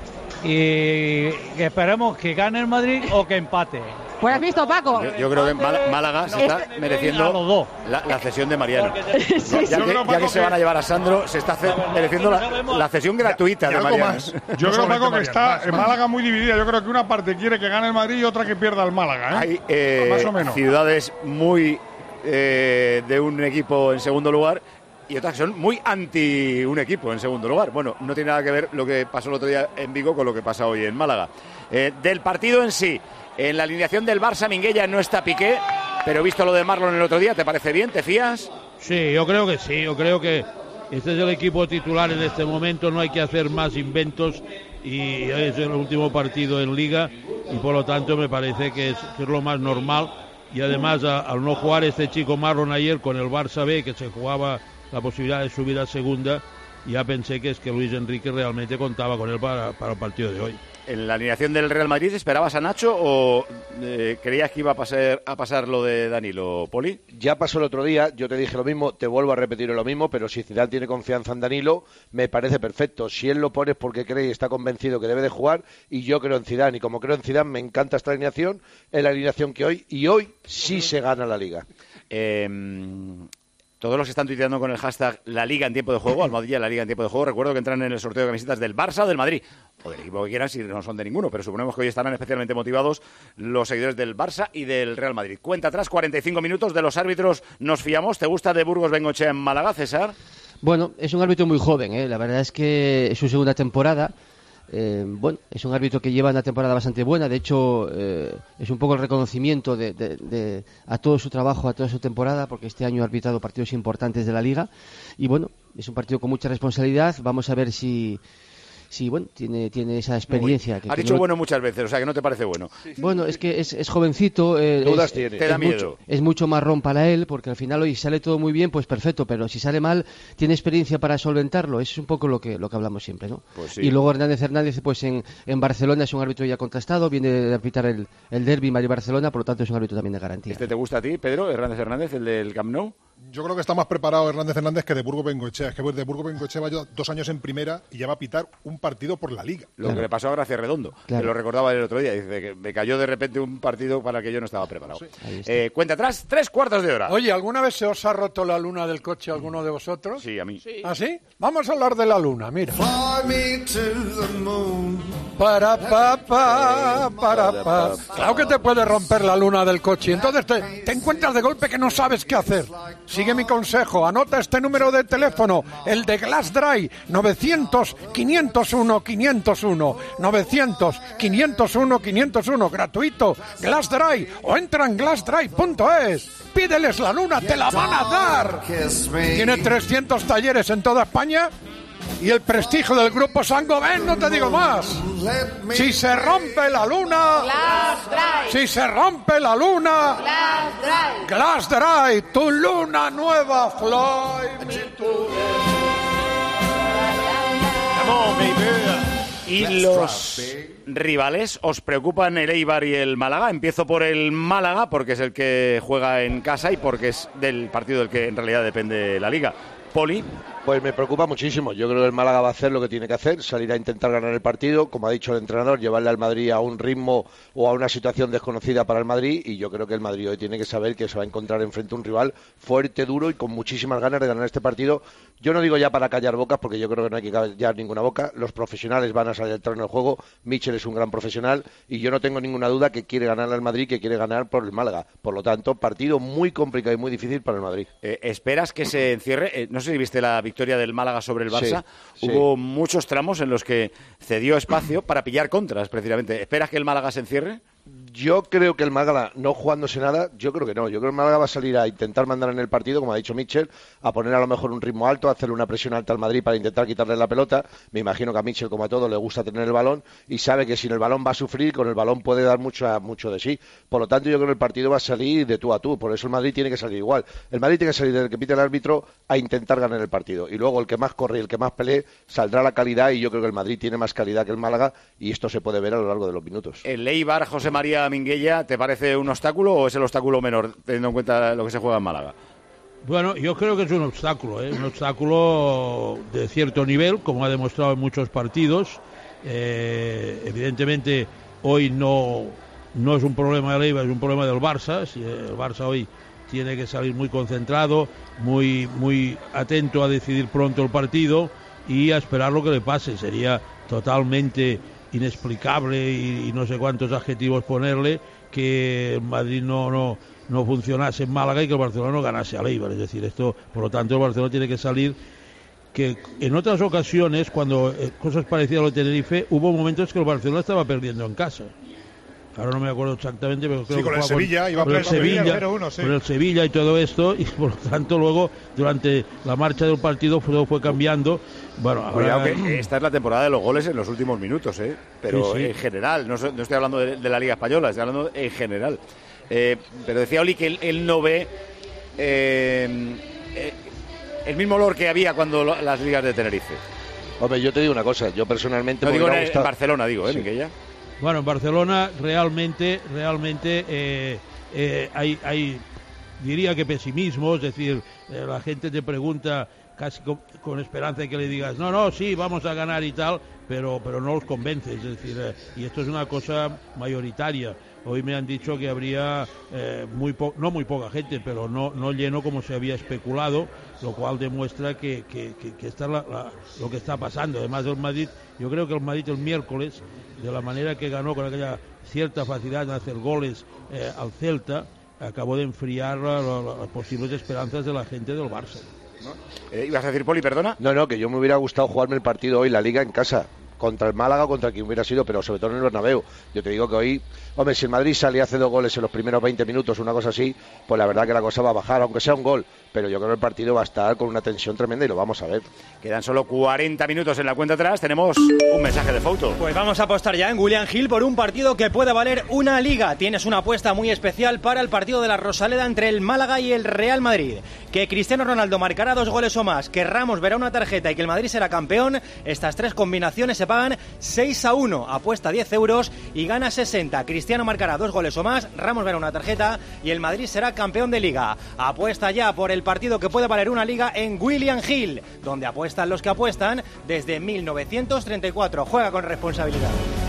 Speaker 18: y esperemos que gane el Madrid o que empate.
Speaker 6: Pues has visto, Paco.
Speaker 2: Yo, yo creo que Mal- Málaga se está mereciendo
Speaker 18: los dos.
Speaker 2: La, la cesión de Mariano.
Speaker 6: Sí, sí.
Speaker 2: Ya, que, ya que se van a llevar a Sandro, se está ce- mereciendo la, la cesión gratuita de Mariano.
Speaker 9: Yo creo, Paco, que está en Málaga muy dividida. Yo creo que una parte quiere que gane el Madrid y otra que pierda el Málaga, ¿eh?
Speaker 2: Hay eh,
Speaker 9: más o menos.
Speaker 2: ciudades muy eh, de un equipo en segundo lugar y otras que son muy anti un equipo en segundo lugar. Bueno, no tiene nada que ver lo que pasó el otro día en Vigo con lo que pasa hoy en Málaga. Eh, del partido en sí, en la alineación del Barça, Minguella no está Piqué, pero visto lo de Marlon el otro día, ¿te parece bien? ¿Te fías?
Speaker 28: Sí, yo creo que sí, yo creo que este es el equipo titular en este momento, no hay que hacer más inventos y es el último partido en Liga y por lo tanto me parece que es, que es lo más normal. Y además, a, al no jugar este chico Marlon ayer con el Barça B, que se jugaba la posibilidad de subir a segunda, ya pensé que es que Luis Enrique realmente contaba con él para, para el partido de hoy.
Speaker 2: ¿En la alineación del Real Madrid esperabas a Nacho o eh, creías que iba a pasar, a pasar lo de Danilo, Poli?
Speaker 27: Ya pasó el otro día, yo te dije lo mismo, te vuelvo a repetir lo mismo, pero si Zidane tiene confianza en Danilo, me parece perfecto. Si él lo pone es porque cree y está convencido que debe de jugar, y yo creo en Zidane, y como creo en Zidane, me encanta esta alineación, es la alineación que hoy, y hoy sí se gana la Liga.
Speaker 2: Eh... Todos los que están tuiteando con el hashtag La Liga en tiempo de juego, Almohadilla La Liga en tiempo de juego, recuerdo que entran en el sorteo de camisetas del Barça o del Madrid, o del equipo que quieran si no son de ninguno, pero suponemos que hoy estarán especialmente motivados los seguidores del Barça y del Real Madrid. Cuenta atrás, cuarenta y cinco minutos, de los árbitros nos fiamos. ¿Te gusta de Burgos Bengoechea en Málaga, César?
Speaker 3: Bueno, es un árbitro muy joven, ¿eh? La verdad es que es su segunda temporada. Eh, bueno, es un árbitro que lleva una temporada bastante buena, de hecho eh, es un poco el reconocimiento de, de, de, a todo su trabajo, a toda su temporada, porque este año ha arbitrado partidos importantes de la Liga y bueno, es un partido con mucha responsabilidad, vamos a ver si... Sí, bueno, tiene, tiene esa experiencia. Que,
Speaker 2: Has
Speaker 3: que
Speaker 2: dicho
Speaker 3: no...
Speaker 2: bueno muchas veces, o sea que no te parece bueno.
Speaker 3: Bueno, es que es, es jovencito. Eh,
Speaker 27: Dudas
Speaker 3: es,
Speaker 27: tiene.
Speaker 2: Te da
Speaker 3: es
Speaker 2: miedo.
Speaker 3: Mucho, es mucho marrón para él, porque al final hoy sale todo muy bien, pues perfecto, pero si sale mal, tiene experiencia para solventarlo. Eso es un poco lo que lo que hablamos siempre, ¿no?
Speaker 2: Pues sí.
Speaker 3: Y luego Hernández Hernández, pues en, en Barcelona es un árbitro ya contrastado, viene de arbitrar el, el derbi Madrid-Barcelona, por lo tanto es un árbitro también de garantía.
Speaker 2: ¿Este te gusta a ti, Pedro, Hernández Hernández, el del Camp Nou?
Speaker 12: Yo creo que está más preparado Hernández Hernández que de Burgos Bengoechea. Es que de Burgos Bengoechea va ya dos años en primera y ya va a pitar un partido por la Liga.
Speaker 2: Lo claro. que le pasó a Gracia Redondo, claro. que lo recordaba el otro día. Dice que me cayó de repente un partido para el que yo no estaba preparado. Sí. Eh, cuenta atrás, tres cuartos de hora.
Speaker 15: Oye, ¿alguna vez se os ha roto la luna del coche a alguno de vosotros?
Speaker 2: Sí, a mí. Sí.
Speaker 15: ¿Ah, sí? Vamos a hablar de la luna, mira. Para, pa, pa, para, pa. Claro que te puede romper la luna del coche. Entonces te, te encuentras de golpe que no sabes qué hacer. Sigue mi consejo, anota este número de teléfono, el de Glass Dry, novecientos, quinientos uno, quinientos uno, novecientos, quinientos uno, quinientos uno, gratuito, Glass Dry, o entra en glass dry punto es. Pídeles la luna, te la van a dar. Tiene trescientos talleres en toda España y el prestigio del grupo Saint-Gobain, no te digo más. Si se rompe la luna,
Speaker 13: Glass Dry.
Speaker 15: Si se rompe la luna,
Speaker 13: Glass Dry.
Speaker 15: Glass Dry, tu luna nueva, fly me to
Speaker 2: ¿Y los rivales os preocupan el Eibar y el Málaga? Empiezo por el Málaga porque es el que juega en casa y porque es del partido del que en realidad depende la Liga. Poli.
Speaker 27: Pues me preocupa muchísimo. Yo creo que el Málaga va a hacer lo que tiene que hacer, salir a intentar ganar el partido, como ha dicho el entrenador, llevarle al Madrid a un ritmo o a una situación desconocida para el Madrid, y yo creo que el Madrid hoy tiene que saber que se va a encontrar enfrente a un rival fuerte, duro y con muchísimas ganas de ganar este partido. Yo no digo ya para callar bocas, porque yo creo que no hay que callar ninguna boca. Los profesionales van a salir al terreno del juego. Michel es un gran profesional y yo no tengo ninguna duda que quiere ganar al Madrid, que quiere ganar por el Málaga. Por lo tanto, partido muy complicado y muy difícil para el Madrid.
Speaker 2: Eh, ¿Esperas que se encierre? Eh, no sé si viste la victoria del Málaga sobre el Barça.
Speaker 27: Sí,
Speaker 2: Hubo
Speaker 27: sí.
Speaker 2: muchos tramos en los que cedió espacio para pillar contras, precisamente. ¿Esperas que el Málaga se encierre?
Speaker 27: Yo creo que el Málaga, no jugándose nada, yo creo que no. Yo creo que el Málaga va a salir a intentar mandar en el partido, como ha dicho Michel, a poner a lo mejor un ritmo alto, a hacerle una presión alta al Madrid para intentar quitarle la pelota. Me imagino que a Michel, como a todos, le gusta tener el balón y sabe que sin el balón va a sufrir, con el balón puede dar mucho, mucho de sí. Por lo tanto, yo creo que el partido va a salir de tú a tú. Por eso el Madrid tiene que salir igual. El Madrid tiene que salir del que pite el árbitro a intentar ganar el partido. Y luego el que más corre y el que más pelee saldrá la calidad, y yo creo que el Madrid tiene más calidad que el Málaga, y esto se puede ver a lo largo de los minutos.
Speaker 2: El Eibar, José María Minguella, ¿te parece un obstáculo o es el obstáculo menor, teniendo en cuenta lo que se juega en Málaga?
Speaker 28: Bueno, yo creo que es un obstáculo, ¿eh? un obstáculo de cierto nivel, como ha demostrado en muchos partidos. Eh, evidentemente, hoy no, no es un problema del Eibar, es un problema del Barça. Si el Barça hoy tiene que salir muy concentrado, muy, muy atento a decidir pronto el partido y a esperar lo que le pase. Sería totalmente inexplicable y, y no sé cuántos adjetivos ponerle que Madrid no, no, no funcionase en Málaga y que el Barcelona no ganase al Eibar. Es decir, esto, por lo tanto, el Barcelona tiene que salir. Que en otras ocasiones, cuando eh, cosas parecidas a lo de Tenerife, hubo momentos que el Barcelona estaba perdiendo en casa. Ahora no me acuerdo exactamente, pero creo
Speaker 12: sí,
Speaker 28: que
Speaker 12: con el Sevilla, iba
Speaker 28: con el Sevilla,
Speaker 12: cero uno, sí.
Speaker 28: con el Sevilla y todo esto, y por lo tanto luego durante la marcha del partido todo fue cambiando. Bueno, ahora...
Speaker 2: Cuidado que esta es la temporada de los goles en los últimos minutos, ¿eh? Pero
Speaker 28: Sí, sí.
Speaker 2: en general, no, so- no estoy hablando de, de la Liga Española, estoy hablando en general. Eh, pero decía Oli que él, él no ve eh, eh, el mismo olor que había cuando lo- las ligas de Tenerife.
Speaker 27: Hombre, yo te digo una cosa, yo personalmente
Speaker 2: No
Speaker 27: me
Speaker 2: digo en,
Speaker 27: hubiera
Speaker 2: en
Speaker 27: gustado-
Speaker 2: Barcelona, digo, ¿eh,
Speaker 27: Sí.
Speaker 2: Miquella?
Speaker 28: Bueno, en Barcelona realmente, realmente eh, eh, hay, hay, diría que pesimismo, es decir, eh, la gente te pregunta casi con, con esperanza de que le digas, no, no, sí, vamos a ganar y tal, pero, pero no los convences, es decir, eh, y esto es una cosa mayoritaria. Hoy me han dicho que habría eh, muy po- no muy poca gente, pero no, no lleno como se había especulado, lo cual demuestra que, que, que, que esta es la- la- lo que está pasando. Además del Madrid, yo creo que el Madrid el miércoles, de la manera que ganó con aquella cierta facilidad de hacer goles eh, al Celta, acabó de enfriar la- la- las posibles esperanzas de la gente del Barça.
Speaker 2: Eh, ¿Ibas a decir, Poli, perdona?
Speaker 27: No, no, que yo me hubiera gustado jugarme el partido hoy, la Liga en casa, contra el Málaga o contra quien hubiera sido, pero sobre todo en el Bernabéu. Yo te digo que hoy, hombre, si el Madrid sale y hace dos goles en los primeros veinte minutos, una cosa así, pues la verdad que la cosa va a bajar, aunque sea un gol. Pero yo creo que el partido va a estar con una tensión tremenda y lo vamos a ver.
Speaker 2: Quedan solo cuarenta minutos en la cuenta atrás. Tenemos un mensaje de foto.
Speaker 14: Pues vamos a apostar ya en William Hill por un partido que puede valer una liga. Tienes una apuesta muy especial para el partido de la Rosaleda entre el Málaga y el Real Madrid. Que Cristiano Ronaldo marcará dos goles o más, que Ramos verá una tarjeta y que el Madrid será campeón. Estas tres combinaciones se pagan seis a uno. Apuesta diez euros y gana sesenta. Cristiano marcará dos goles o más, Ramos verá una tarjeta y el Madrid será campeón de liga. Apuesta ya por el partido que puede valer una liga en William Hill, donde apuestan los que apuestan desde mil novecientos treinta y cuatro. Juega con responsabilidad.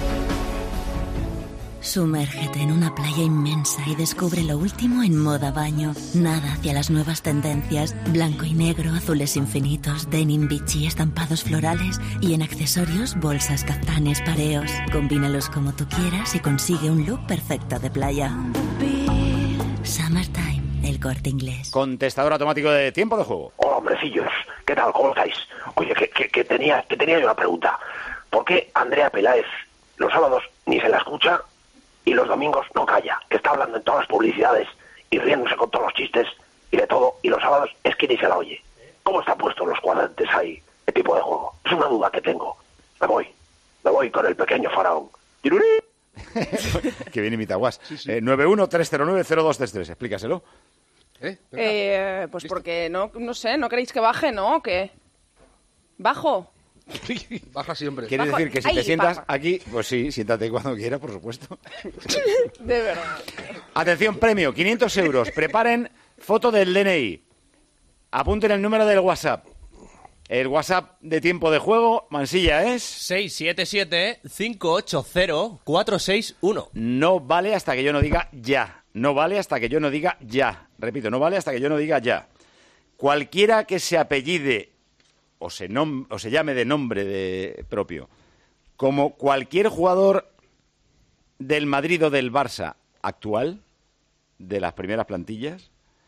Speaker 16: Sumérgete en una playa inmensa y descubre lo último en moda baño. Nada hacia las nuevas tendencias. Blanco y negro, azules infinitos, denim, bichi, estampados florales y en accesorios, bolsas, caftanes, pareos. Combínalos como tú quieras y consigue un look perfecto de playa. Summertime, El Corte Inglés.
Speaker 2: Contestador automático de tiempo de juego.
Speaker 17: Hola, hombrecillos. ¿Qué tal? ¿Cómo estáis? Oye, que, que, que tenía, que tenía yo una pregunta. ¿Por qué Andrea Peláez los sábados ni se la escucha y los domingos no calla? Que está hablando en todas las publicidades y riéndose con todos los chistes y de todo, y los sábados es que ni se la oye. ¿Cómo está puesto en los cuadrantes ahí el tipo de juego? Es una duda que tengo. Me voy. Me voy con el pequeño faraón. ¡Tirurí!
Speaker 2: Que viene Mitaguas. Eh, nueve uno tres cero nueve cero dos tres tres. Explícaselo.
Speaker 19: Eh, pues porque no, no sé, ¿no queréis que baje, no? ¿O qué? ¿Bajo?
Speaker 20: Baja siempre.
Speaker 2: ¿Quieres
Speaker 19: Bajo-
Speaker 2: decir que si
Speaker 19: Ay,
Speaker 2: te sientas
Speaker 19: baja.
Speaker 2: aquí, pues sí, siéntate cuando quieras, por supuesto.
Speaker 19: De verdad.
Speaker 2: Atención, premio, quinientos euros. Preparen foto del D N I. Apunten el número del WhatsApp. El WhatsApp de tiempo de juego, Mansilla, es...
Speaker 22: seis siete siete, cinco ocho cero, cuatro seis uno.
Speaker 2: No vale hasta que yo no diga ya. No vale hasta que yo no diga ya. Repito, no vale hasta que yo no diga ya. Cualquiera que se apellide o se, nom- o se llame de nombre de propio, como cualquier jugador del Madrid o del Barça actual, de las primeras plantillas,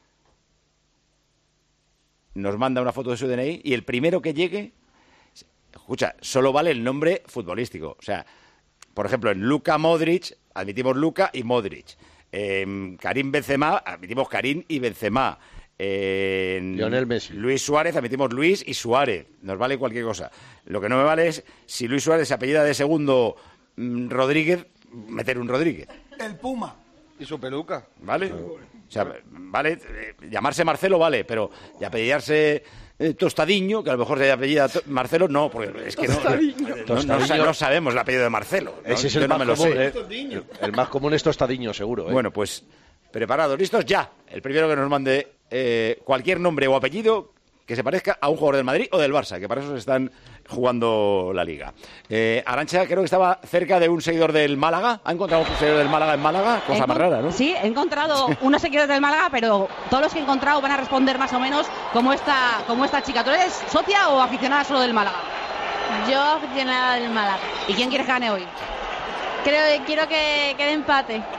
Speaker 2: nos manda una foto de su D N I y el primero que llegue, escucha, solo vale el nombre futbolístico. O sea, por ejemplo, en Luka Modric admitimos Luka y Modric. En Karim Benzema admitimos Karim y Benzema. En
Speaker 27: Lionel Messi.
Speaker 2: Luis Suárez admitimos Luis y Suárez. Nos vale cualquier cosa. Lo que no me vale es, si Luis Suárez se apellida de segundo mm, Rodríguez, meter un Rodríguez.
Speaker 20: El Puma. Y su peluca.
Speaker 2: ¿Vale? O sea, vale, eh, llamarse Marcelo vale, pero y apellidarse eh, Tostadiño, que a lo mejor se apellida to- Marcelo, no, porque es que no, no, no, no sa- no sabemos el apellido de Marcelo. ¿no?
Speaker 27: Ese es
Speaker 2: Yo
Speaker 27: el
Speaker 2: no
Speaker 27: más
Speaker 2: me lo
Speaker 27: común,
Speaker 2: sé.
Speaker 27: ¿eh? El, el más común es Tostadiño, seguro. ¿eh?
Speaker 2: Bueno, pues preparados, listos, ya. El primero que nos mande eh, cualquier nombre o apellido que se parezca a un jugador del Madrid o del Barça, que para eso se están jugando la Liga. Eh, Arantxa creo que estaba cerca de un seguidor del Málaga. ¿Ha encontrado un seguidor del Málaga en Málaga? Cosa
Speaker 6: He
Speaker 2: más
Speaker 6: encon-
Speaker 2: rara, ¿no?
Speaker 6: Sí, he encontrado unos seguidores del Málaga, pero todos los que he encontrado van a responder más o menos como esta, como esta chica. ¿Tú eres socia o aficionada solo del Málaga?
Speaker 24: Yo aficionada del Málaga.
Speaker 6: ¿Y quién quieres que gane hoy?
Speaker 24: Creo que quiero que quede empate.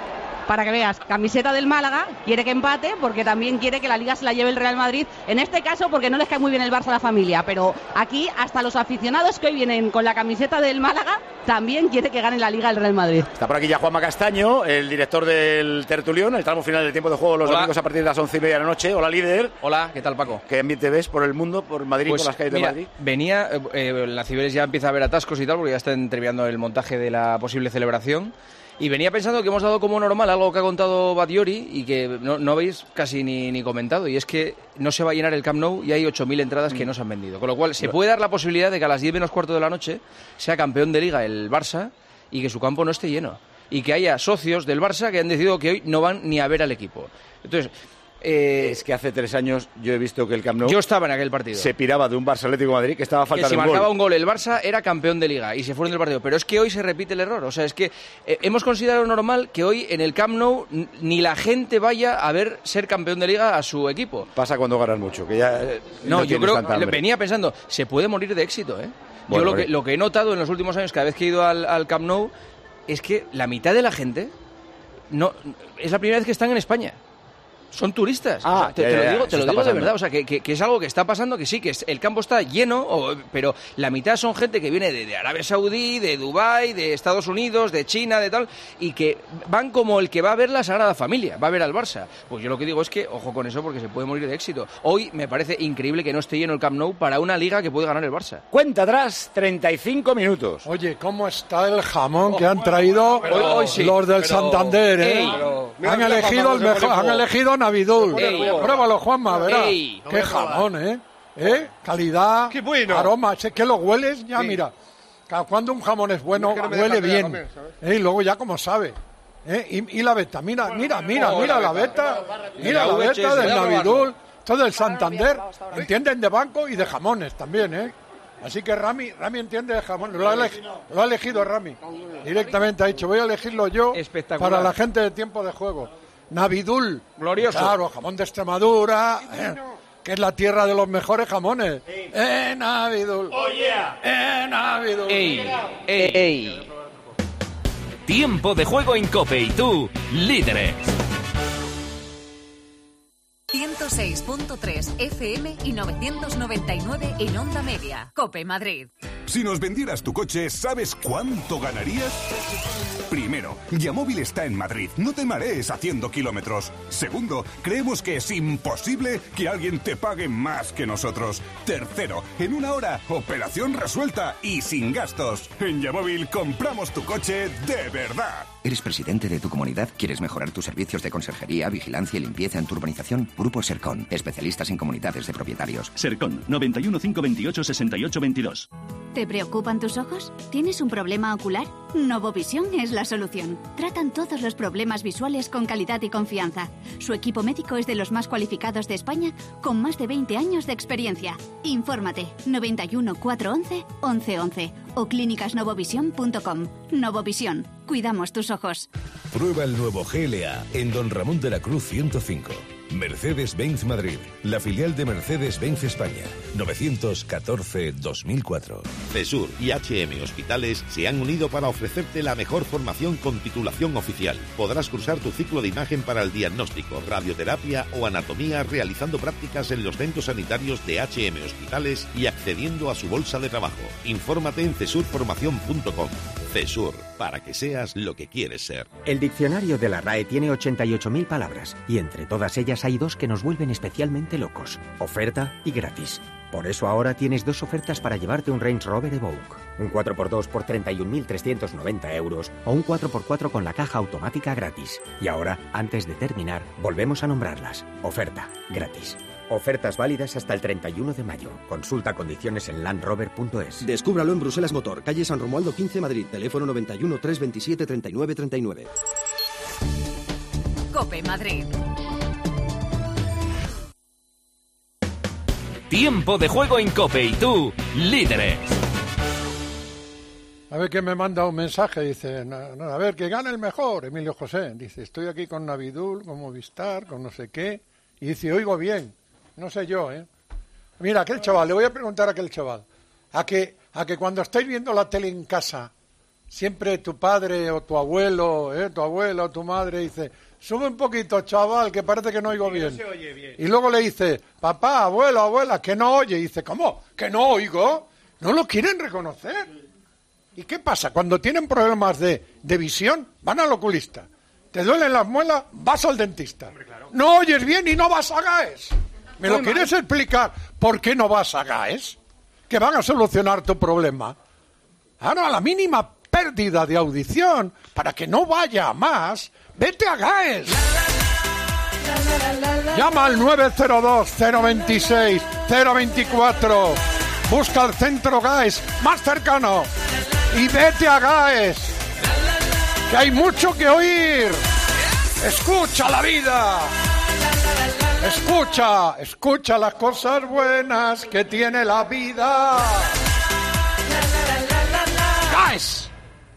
Speaker 6: para que veas, camiseta del Málaga, quiere que empate porque también quiere que la Liga se la lleve el Real Madrid, en este caso porque no les cae muy bien el Barça a la familia, pero aquí hasta los aficionados que hoy vienen con la camiseta del Málaga también quiere que gane la Liga el Real Madrid.
Speaker 2: Está por aquí ya Juanma Castaño, el director del Tertulión, el tramo final del tiempo de juego los
Speaker 1: Hola.
Speaker 2: domingos a partir de las once y media de la noche. Hola, líder.
Speaker 1: Hola, ¿qué tal, Paco?
Speaker 2: ¿Qué ambiente ves por el mundo, por Madrid,
Speaker 1: Pues,
Speaker 2: por las calles
Speaker 1: mira,
Speaker 2: de Madrid?
Speaker 1: Venía, eh, eh, la Cibeles ya empieza a haber atascos y tal, porque ya están terminando el montaje de la posible celebración. Y venía pensando que hemos dado como normal algo que ha contado Badiori y que no, no habéis casi ni, ni comentado, y es que no se va a llenar el Camp Nou y hay ocho mil entradas que no se han vendido. Con lo cual, se puede dar la posibilidad de que a las diez menos cuarto de la noche sea campeón de Liga el Barça y que su campo no esté lleno. Y que haya socios del Barça que han decidido que hoy no van ni a ver al equipo. Entonces...
Speaker 2: Eh, es que hace tres años yo he visto que el Camp Nou
Speaker 1: yo estaba en aquel partido.
Speaker 2: se piraba de un Barça Atlético de Madrid que estaba a falta
Speaker 1: que si
Speaker 2: de un
Speaker 1: marcaba
Speaker 2: gol.
Speaker 1: un gol el Barça era campeón de Liga y se fueron del partido, pero es que hoy se repite el error. O sea, es que eh, hemos considerado normal que hoy en el Camp Nou n- ni la gente vaya a ver ser campeón de Liga a su equipo.
Speaker 2: Pasa cuando ganas mucho, que ya eh,
Speaker 1: No,
Speaker 2: no
Speaker 1: yo
Speaker 2: tienes
Speaker 1: creo
Speaker 2: tanta
Speaker 1: que
Speaker 2: hambre.
Speaker 1: venía pensando, se puede morir de éxito, ¿eh?
Speaker 2: Bueno,
Speaker 1: yo lo que,
Speaker 2: vale.
Speaker 1: lo que he notado en los últimos años, cada vez que he ido al, al Camp Nou, es que la mitad de la gente no es la primera vez que están en España. Son turistas.
Speaker 2: Ah,
Speaker 1: O sea, te,
Speaker 2: ya,
Speaker 1: te
Speaker 2: ya,
Speaker 1: lo
Speaker 2: ya,
Speaker 1: digo,
Speaker 2: eso
Speaker 1: te lo
Speaker 2: está
Speaker 1: digo de
Speaker 2: pasando.
Speaker 1: verdad. O sea, que, que- que es algo que está pasando, que sí, que es- el campo está lleno, o- pero la mitad son gente que viene de, de Arabia Saudí, de Dubái, de Estados Unidos, de China, de tal, y que van como el que va a ver la Sagrada Familia, va a ver al Barça. Pues yo lo que digo es que, ojo con eso, porque se puede morir de éxito. Hoy me parece increíble que no esté lleno el Camp Nou para una liga que puede ganar el Barça.
Speaker 2: Cuenta atrás, treinta y cinco minutos.
Speaker 15: Oye, ¿cómo está el jamón que han traído
Speaker 1: Pero- hoy- hoy sí,
Speaker 15: los del
Speaker 1: pero-
Speaker 15: Santander? ¿eh?
Speaker 1: Ey, pero-
Speaker 15: han
Speaker 1: mira,
Speaker 15: elegido
Speaker 1: Juanma,
Speaker 15: el
Speaker 1: no se
Speaker 15: mejor,
Speaker 1: pone
Speaker 15: han
Speaker 1: fuego.
Speaker 15: elegido Navidul.
Speaker 1: Ey.
Speaker 15: Pruébalo, Juanma, verás.
Speaker 1: Ey.
Speaker 15: Qué jamón, ¿eh? ¿Eh? Calidad,
Speaker 20: Qué bueno.
Speaker 15: aroma, es que lo hueles ya,
Speaker 20: Sí.
Speaker 15: mira. Cada- Cuando un jamón es bueno,
Speaker 20: Es que no me
Speaker 15: huele
Speaker 20: dejan de
Speaker 15: bien.
Speaker 20: comer, ¿sabes?
Speaker 15: ¿eh? Y luego ya como sabe. ¿eh? Y, y la beta, mira, mira, mira,
Speaker 20: Oh,
Speaker 15: mira
Speaker 20: la
Speaker 15: la
Speaker 20: beta.
Speaker 15: beta.
Speaker 20: Y
Speaker 15: Mira
Speaker 20: la
Speaker 15: la
Speaker 20: V H
Speaker 15: beta
Speaker 20: S,
Speaker 15: del
Speaker 20: voy a
Speaker 15: Navidul. Esto del Santander. Entienden de banco y de jamones también, ¿eh? Así que Rami, Rami entiende de jamón. Lo ha, elegi- lo ha elegido Rami. Directamente ha dicho, voy a elegirlo yo
Speaker 1: Espectacular.
Speaker 15: para la gente de tiempo de juego. Navidul.
Speaker 1: Glorioso.
Speaker 15: Claro, jamón de Extremadura, eh, que es la tierra de los mejores jamones. Eh, Navidul. Eh, Navidul.
Speaker 1: Ey, ey, ey.
Speaker 4: Tiempo de juego en COPE y tú, líderes.
Speaker 10: ciento seis punto tres F M y novecientos noventa y nueve en Onda Media. COPE Madrid.
Speaker 21: Si nos vendieras tu coche, ¿sabes cuánto ganarías? Primero, Yamóvil está en Madrid. No te marees haciendo kilómetros. Segundo, creemos que es imposible que alguien te pague más que nosotros. Tercero, en una hora, operación resuelta y sin gastos. En Yamóvil compramos tu coche de verdad.
Speaker 23: ¿Eres presidente de tu comunidad? ¿Quieres mejorar tus servicios de conserjería, vigilancia y limpieza en tu urbanización? Grupo Sercon, especialistas en comunidades de propietarios.
Speaker 24: Sercon, noventa y uno, cinco veintiocho, sesenta y ocho veintidós.
Speaker 25: ¿Te preocupan tus ojos? ¿Tienes un problema ocular? Novovisión es la solución. Tratan todos los problemas visuales con calidad y confianza. Su equipo médico es de los más cualificados de España, con más de veinte años de experiencia. Infórmate noventa y uno, cuatrocientos once, once once o clínicas novovisión punto com. Novovisión. Cuidamos tus ojos.
Speaker 26: Prueba el nuevo G L A en Don Ramón de la Cruz ciento cinco. Mercedes-Benz Madrid, la filial de Mercedes-Benz España. novecientos catorce dos mil cuatro.
Speaker 29: CESUR y H M Hospitales se han unido para ofrecerte la mejor formación con titulación oficial. Podrás cursar tu ciclo de imagen para el diagnóstico, radioterapia o anatomía realizando prácticas en los centros sanitarios de H M Hospitales y accediendo a su bolsa de trabajo. Infórmate en cesur formación punto com. CESUR, para que seas lo que quieres ser.
Speaker 30: El diccionario de la R A E tiene ochenta y ocho mil palabras y entre todas ellas hay dos que nos vuelven especialmente locos: oferta y gratis. Por eso ahora tienes dos ofertas para llevarte un Range Rover Evoque. Un cuatro por dos por treinta y un mil trescientos noventa euros o un cuatro por cuatro con la caja automática gratis. Y ahora, antes de terminar, volvemos a nombrarlas. Oferta, gratis. Ofertas válidas hasta el treinta y uno de mayo. Consulta condiciones en land rover punto es.
Speaker 31: Descúbralo en Bruselas Motor, calle San Romualdo quince, Madrid. Teléfono noventa y uno, trescientos veintisiete, treinta y nueve treinta y nueve.
Speaker 10: COPE Madrid.
Speaker 4: Tiempo de juego en COPE y tú, líderes.
Speaker 15: A ver que me manda un mensaje, dice, "No, no, a ver, que gane el mejor, Emilio José. Dice, estoy aquí con Navidul, con Movistar, con no sé qué. Y dice, oigo bien. No sé yo, ¿eh? Mira, aquel chaval, le voy a preguntar a aquel chaval. A que, a que cuando estáis viendo la tele en casa, siempre tu padre o tu abuelo, ¿eh? tu abuelo o tu madre dice, sube un poquito, chaval, que parece que no oigo bien.
Speaker 3: No se oye bien.
Speaker 15: Y luego le dice, papá, abuelo, abuela, que no oye. Y dice, ¿cómo? ¿Que no oigo? No lo quieren reconocer. ¿Y qué pasa? Cuando tienen problemas de, de visión, van al oculista. ¿Te duelen las muelas? Vas al dentista. Hombre, claro. No oyes bien y no vas a GAES. ¿Me Muy lo quieres mal. explicar por qué no vas a GAES? Que van a solucionar tu problema. Ahora, a la mínima pérdida de audición, para que no vaya a más, vete a GAES. Llama al nueve cero dos, cero veintiséis, cero veinticuatro. Busca el centro GAES más cercano y vete a GAES. Que hay mucho que oír. Escucha la vida. Escucha, escucha las cosas buenas que tiene la vida.
Speaker 2: GAES.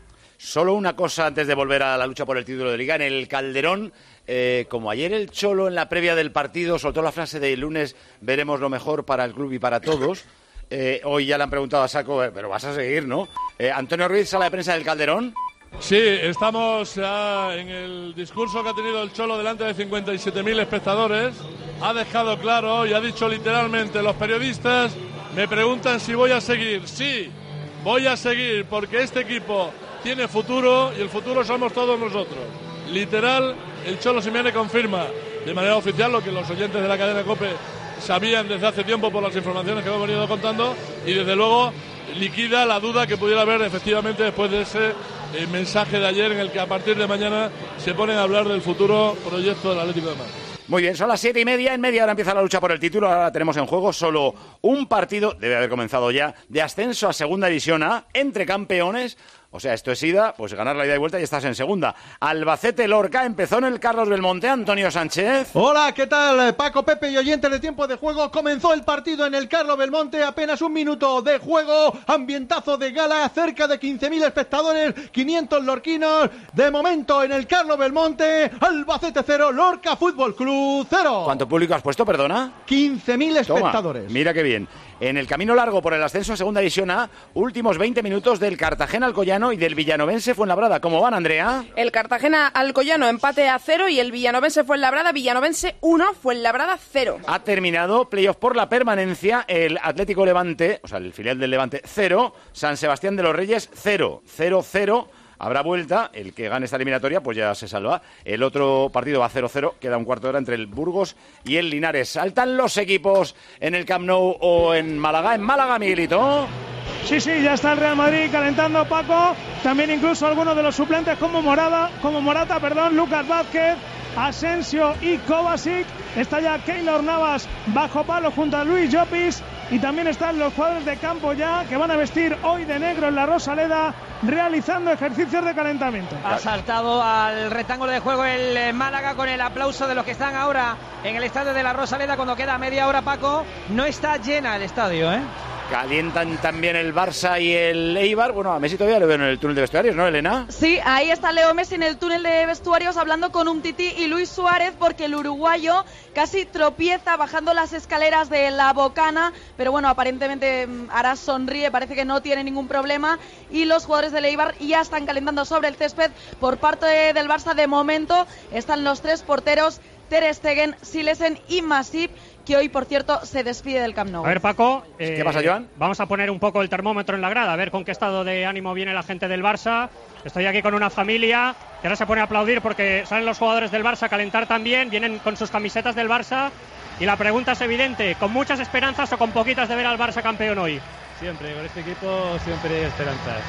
Speaker 2: Solo una cosa antes de volver a la lucha por el título de Liga. En el Calderón, eh, como ayer el Cholo en la previa del partido soltó la frase de lunes veremos lo mejor para el club y para todos, eh, hoy ya le han preguntado a Saco, eh, pero vas a seguir, ¿no? Eh, Antonio Ruiz, sala de prensa del Calderón.
Speaker 5: Sí, estamos ya en el discurso que ha tenido el Cholo delante de cincuenta y siete mil espectadores. Ha dejado claro y ha dicho literalmente, los periodistas me preguntan si voy a seguir. Sí, voy a seguir porque este equipo tiene futuro y el futuro somos todos nosotros. Literal, el Cholo Simeone confirma de manera oficial lo que los oyentes de la cadena COPE sabían desde hace tiempo por las informaciones que hemos venido contando y desde luego liquida la duda que pudiera haber efectivamente después de ese eh, mensaje de ayer en el que a partir de mañana se ponen a hablar del futuro proyecto del Atlético de Madrid.
Speaker 2: Muy bien, son las siete y media, en media hora empieza la lucha por el título, ahora tenemos en juego solo un partido, debe haber comenzado ya, de ascenso a Segunda División A, entre campeones. O sea, esto es ida, pues ganar la ida y vuelta y estás en segunda. Albacete Lorca empezó en el Carlos Belmonte. Antonio Sánchez.
Speaker 3: Hola, ¿qué tal? Paco, Pepe y oyentes de Tiempo de Juego. Comenzó el partido en el Carlos Belmonte, apenas un minuto de juego, ambientazo de gala, cerca de quince mil espectadores, quinientos lorquinos. De momento en el Carlos Belmonte, Albacete cero, Lorca Fútbol Club cero.
Speaker 2: ¿Cuánto público has puesto, perdona?
Speaker 3: quince mil espectadores.
Speaker 2: Toma, mira qué bien. En el camino largo por el ascenso a Segunda División A, últimos veinte minutos del Cartagena Alcoyano y del Villanovense Fuenlabrada. ¿Cómo van, Andrea?
Speaker 19: El Cartagena Alcoyano empate a cero y el Villanovense Fuenlabrada, Villanovense uno, Fuenlabrada cero.
Speaker 2: Ha terminado playoff por la permanencia, el Atlético Levante, o sea, el filial del Levante cero, San Sebastián de los Reyes cero, cero cero. Habrá vuelta, el que gane esta eliminatoria pues ya se salva. El otro partido va cero cero, queda un cuarto de hora entre el Burgos y el Linares. ¿Saltan los equipos en el Camp Nou o en Málaga? En Málaga, Miguelito.
Speaker 7: Sí, sí, ya está el Real Madrid calentando, Paco. También incluso algunos de los suplentes como Morada, como Morata, perdón, Lucas Vázquez, Asensio y Kovacic. Está ya Keylor Navas bajo palo junto a Luis Llopis. Y también están los jugadores de campo ya que van a vestir hoy de negro en la Rosaleda, realizando ejercicios de calentamiento.
Speaker 8: Ha saltado al rectángulo de juego el Málaga con el aplauso de los que están ahora en el estadio de la Rosaleda cuando queda media hora, Paco. No está llena el estadio, ¿eh?
Speaker 2: Calientan también el Barça y el Eibar. Bueno, a Messi todavía le veo en el túnel de vestuarios, ¿no, Elena?
Speaker 9: Sí, ahí está Leo Messi en el túnel de vestuarios hablando con Umtiti y Luis Suárez, porque el uruguayo casi tropieza bajando las escaleras de la Bocana, pero bueno, aparentemente ahora sonríe, parece que no tiene ningún problema, y los jugadores del Eibar ya están calentando sobre el césped. Por parte del Barça, de momento, están los tres porteros, Ter Stegen, Silesen y Masip, que hoy, por cierto, se despide del Camp Nou.
Speaker 11: A ver, Paco.
Speaker 2: Eh, ¿Qué pasa, Joan?
Speaker 11: Vamos a poner un poco el termómetro en la grada, a ver con qué estado de ánimo viene la gente del Barça. Estoy aquí con una familia que ahora se pone a aplaudir porque salen los jugadores del Barça a calentar también, vienen con sus camisetas del Barça. Y la pregunta es evidente, ¿con muchas esperanzas o con poquitas de ver al Barça campeón hoy?
Speaker 12: Siempre, con este equipo siempre hay esperanzas.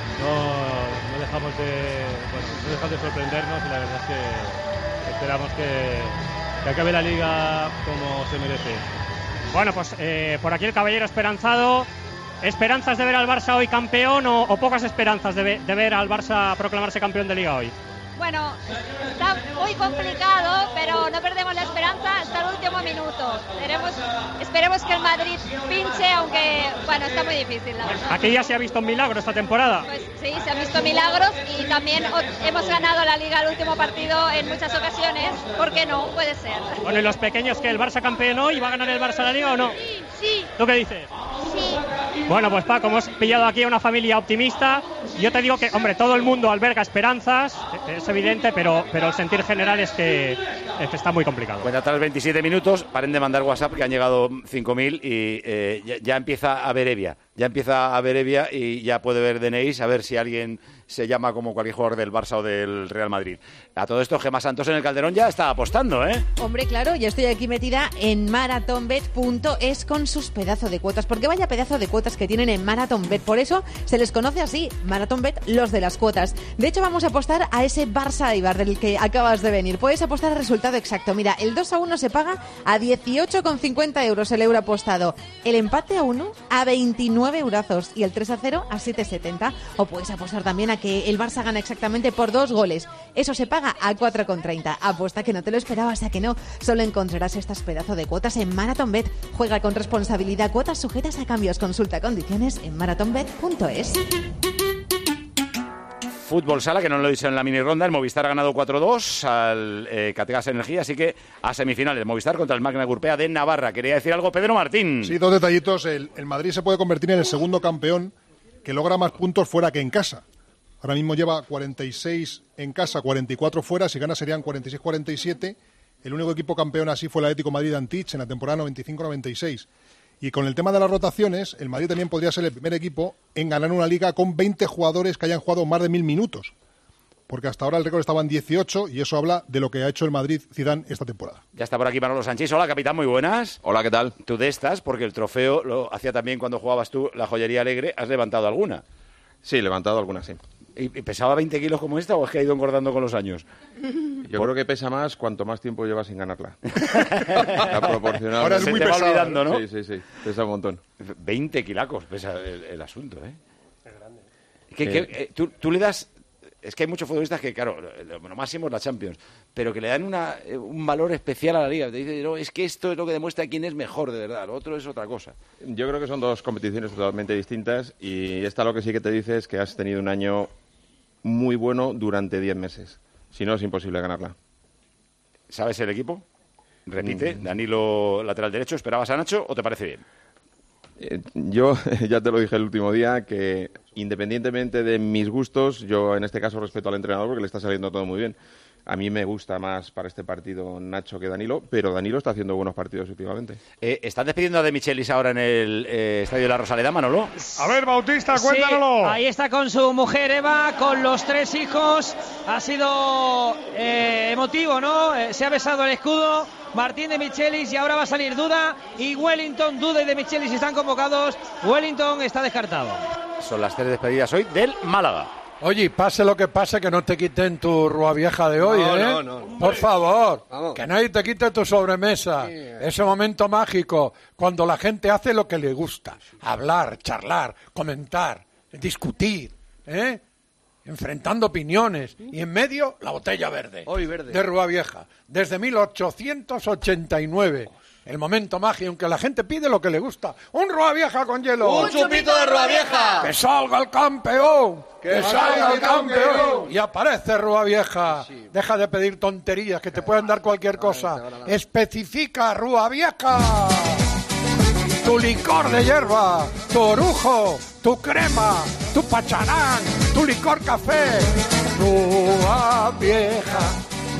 Speaker 12: No, no dejamos de, bueno, no dejamos de sorprendernos y la verdad es que esperamos que, que acabe la Liga como se merece.
Speaker 11: Bueno, pues eh, por aquí el caballero esperanzado. ¿Esperanzas de ver al Barça hoy campeón o, o pocas esperanzas de, ve, de ver al Barça proclamarse campeón de Liga hoy?
Speaker 13: Bueno, está muy complicado, pero no perdemos la esperanza hasta el último minuto. Esperemos, esperemos que el Madrid pinche, aunque, bueno, está muy difícil, la verdad.
Speaker 11: Aquí ya se ha visto un milagro esta temporada.
Speaker 13: Pues sí, se han visto milagros y también hemos ganado la Liga el último partido en muchas ocasiones. ¿Por qué no? Puede ser.
Speaker 11: Bueno, ¿y los pequeños que el Barça campeón hoy? ¿Va a ganar el Barça la Liga o no?
Speaker 13: Sí, sí.
Speaker 11: ¿Tú qué dices?
Speaker 13: Sí.
Speaker 11: Bueno, pues Paco, hemos pillado aquí a una familia optimista. Yo te digo que, hombre, todo el mundo alberga esperanzas, es evidente, pero, pero el sentir general es que, es que está muy complicado.
Speaker 2: Pues atrás veintisiete minutos, paren de mandar WhatsApp, que han llegado cinco mil y eh, ya, ya empieza a ver Evia. Ya empieza a ver Evia y ya puede ver D N Is, a ver si alguien se llama como cualquier jugador del Barça o del Real Madrid. A todo esto, Gemma Santos en el Calderón ya está apostando, ¿eh?
Speaker 1: Hombre, claro, ya estoy aquí metida en marathonbet punto es con sus pedazos de cuotas, porque vaya pedazo de cuotas que tienen en MarathonBet, por eso se les conoce así, MarathonBet, los de las cuotas. De hecho, vamos a apostar a ese Barça-Eibar del que acabas de venir. Puedes apostar al resultado exacto. Mira, el dos a uno se paga a dieciocho con cincuenta euros el euro apostado, el empate a uno a veintinueve eurazos y el tres a cero a siete setenta. O puedes apostar también a que el Barça gana exactamente por dos goles. Eso se paga a cuatro con treinta. Apuesta que no te lo esperabas, a que no. Solo encontrarás estas pedazos de cuotas en MarathonBet. Juega con responsabilidad. Cuotas sujetas a cambios. Consulta condiciones en marathonbet punto es.
Speaker 2: Fútbol sala, que no lo he dicho en la mini ronda. El Movistar ha ganado cuatro dos al eh, Categas Energía, así que a semifinales. Movistar contra el Magna Gurpea de Navarra. Quería decir algo Pedro Martín.
Speaker 6: Sí, dos detallitos. El, el Madrid se puede convertir en el segundo campeón que logra más puntos fuera que en casa. Ahora mismo lleva cuarenta y seis en casa, cuarenta y cuatro fuera. Si gana serían cuarenta y seis cuarenta y siete. El único equipo campeón así fue el Atlético Madrid Antich en la temporada noventa y cinco noventa y seis. Y con el tema de las rotaciones, el Madrid también podría ser el primer equipo en ganar una liga con veinte jugadores que hayan jugado más de mil minutos. Porque hasta ahora el récord estaba en dieciocho y eso habla de lo que ha hecho el Madrid Zidane esta temporada.
Speaker 2: Ya está por aquí Manolo Sánchez. Hola, capitán, muy buenas.
Speaker 14: Hola, ¿qué tal?
Speaker 2: Tú de estas, porque el trofeo lo hacía también cuando jugabas tú la Joyería Alegre. ¿Has levantado alguna?
Speaker 14: Sí, he levantado alguna, sí.
Speaker 2: ¿Y pesaba veinte kilos como esta o es que ha ido engordando con los años?
Speaker 14: Yo creo que pesa más cuanto más tiempo llevas sin ganarla. La proporcional.
Speaker 2: Ahora es muy pesado, olvidando, ¿no?
Speaker 14: Sí, sí, sí. Pesa un montón.
Speaker 2: veinte kilacos pesa el, el asunto, ¿eh? Es grande. ¿Qué, eh. qué, eh, tú, tú le das... Es que hay muchos futbolistas que, claro, lo máximo es la Champions, pero que le dan una, un valor especial a la Liga. Te dicen, no, es que esto es lo que demuestra quién es mejor, de verdad. Lo otro es otra cosa.
Speaker 14: Yo creo que son dos competiciones totalmente distintas y esta lo que sí que te dice es que has tenido un año muy bueno durante diez meses. Si no, es imposible ganarla.
Speaker 2: ¿Sabes el equipo? Repite, mm. Danilo, lateral derecho. ¿Esperabas a Nacho o te parece bien?
Speaker 14: Eh, yo ya te lo dije el último día, que independientemente de mis gustos, yo en este caso respeto al entrenador porque le está saliendo todo muy bien. A mí me gusta más para este partido Nacho que Danilo, pero Danilo está haciendo buenos partidos últimamente.
Speaker 2: Eh, ¿Estás despidiendo a De Michelis ahora en el eh, Estadio de la Rosaleda, Manolo?
Speaker 7: A ver, Bautista, cuéntanoslo.
Speaker 8: Sí, ahí está con su mujer Eva, con los tres hijos. Ha sido eh, emotivo, ¿no? Eh, se ha besado el escudo. Martín De Michelis y ahora va a salir Duda y Wellington. Duda y De Michelis están convocados. Wellington está descartado.
Speaker 2: Son las tres despedidas hoy del Málaga.
Speaker 15: Oye, pase lo que pase, que no te quiten tu rúa vieja de hoy,
Speaker 14: no,
Speaker 15: ¿eh?
Speaker 14: No, no, no.
Speaker 15: Por favor,
Speaker 14: Vamos.
Speaker 15: Que nadie te quite tu sobremesa. Sí. Ese momento mágico, cuando la gente hace lo que le gusta. Hablar, charlar, comentar, discutir, ¿eh? Enfrentando opiniones. Y en medio, la botella verde.
Speaker 14: Hoy verde.
Speaker 15: De rúa vieja. Desde mil ochocientos ochenta y nueve. El momento mágico en que la gente pide lo que le gusta. ¡Un rúa vieja con hielo!
Speaker 14: ¡Un chupito de rúa vieja!
Speaker 15: ¡Que salga el campeón! ¡Que,
Speaker 14: ¡Que
Speaker 15: salga el campeón!
Speaker 14: campeón!
Speaker 15: Y aparece rúa vieja. Sí. Deja de pedir tonterías, que te pueden dar cualquier cosa. Especifica rúa vieja. Tu licor de hierba, tu orujo, tu crema, tu pacharán, tu licor café. Rúa vieja,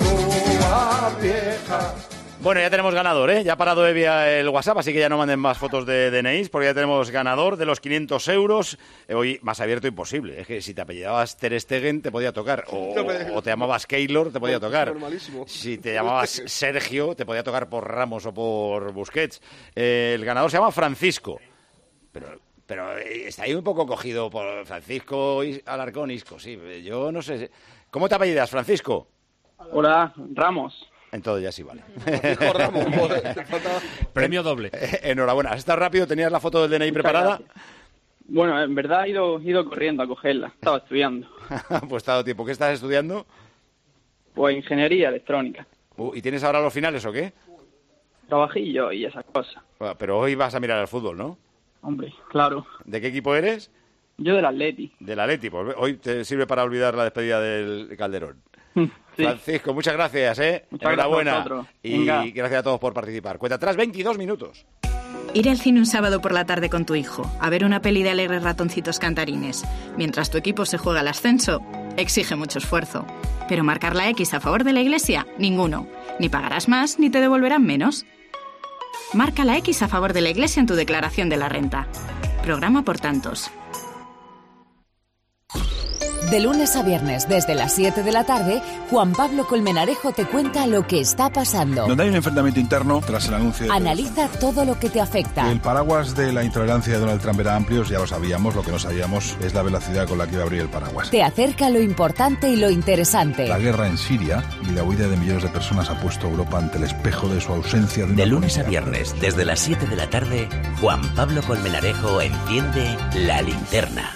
Speaker 15: rúa vieja.
Speaker 2: Bueno, ya tenemos ganador, ¿eh? Ya ha parado Evia el WhatsApp, así que ya no manden más fotos de D N Is, porque ya tenemos ganador de los quinientos euros. Eh, hoy más abierto imposible. Es que si te apellidabas Ter Stegen te podía tocar, o, o te llamabas Keylor te podía tocar. Si te llamabas Sergio te podía tocar por Ramos o por Busquets. Eh, el ganador se llama Francisco, pero... Pero está ahí un poco cogido por Francisco Alarcón Isco, sí. Yo no sé. ¿Cómo te apellidas, Francisco?
Speaker 16: Hola, Ramos.
Speaker 2: Entonces ya sí vale.
Speaker 16: Ramos,
Speaker 2: premio doble. Enhorabuena. ¿Has estado rápido? ¿Tenías la foto del D N I
Speaker 16: Muchas
Speaker 2: preparada?
Speaker 16: Gracias. Bueno, en verdad he ido, he ido corriendo a cogerla. Estaba estudiando.
Speaker 2: Pues te ha dado tiempo. ¿Qué estás estudiando?
Speaker 16: Pues ingeniería electrónica.
Speaker 2: Uh, ¿Y tienes ahora los finales o qué?
Speaker 16: Trabajillo y esas cosas.
Speaker 2: Bueno, pero hoy vas a mirar al fútbol, ¿no?
Speaker 16: Hombre, claro.
Speaker 2: ¿De qué equipo eres?
Speaker 16: Yo del Atleti.
Speaker 2: Del Atleti. Pues hoy te sirve para olvidar la despedida del Calderón.
Speaker 16: Sí.
Speaker 2: Francisco, muchas gracias, ¿eh?
Speaker 16: Muchas
Speaker 2: Enhorabuena.
Speaker 16: gracias a
Speaker 2: y
Speaker 16: Venga.
Speaker 2: gracias a todos por participar. Cuenta atrás, veintidós minutos.
Speaker 17: Ir al cine un sábado por la tarde con tu hijo, a ver una peli de alegres ratoncitos cantarines, mientras tu equipo se juega el ascenso, exige mucho esfuerzo. Pero marcar la X a favor de la Iglesia, ninguno. Ni pagarás más, ni te devolverán menos. Marca la X a favor de la Iglesia en tu declaración de la renta. Programa por tantos.
Speaker 10: De lunes a viernes, desde las siete de la tarde, Juan Pablo Colmenarejo te cuenta lo que está pasando.
Speaker 18: Donde hay un enfrentamiento interno tras el anuncio de...
Speaker 10: Analiza todo lo que te afecta.
Speaker 18: El paraguas de la intolerancia de Donald Trump era amplio, ya lo sabíamos. Lo que no sabíamos es la velocidad con la que iba a abrir el paraguas.
Speaker 10: Te acerca lo importante y lo interesante.
Speaker 18: La guerra en Siria y la huida de millones de personas ha puesto a Europa ante el espejo de su ausencia de una...
Speaker 20: De lunes a viernes, desde las siete de la tarde, Juan Pablo Colmenarejo enciende la linterna.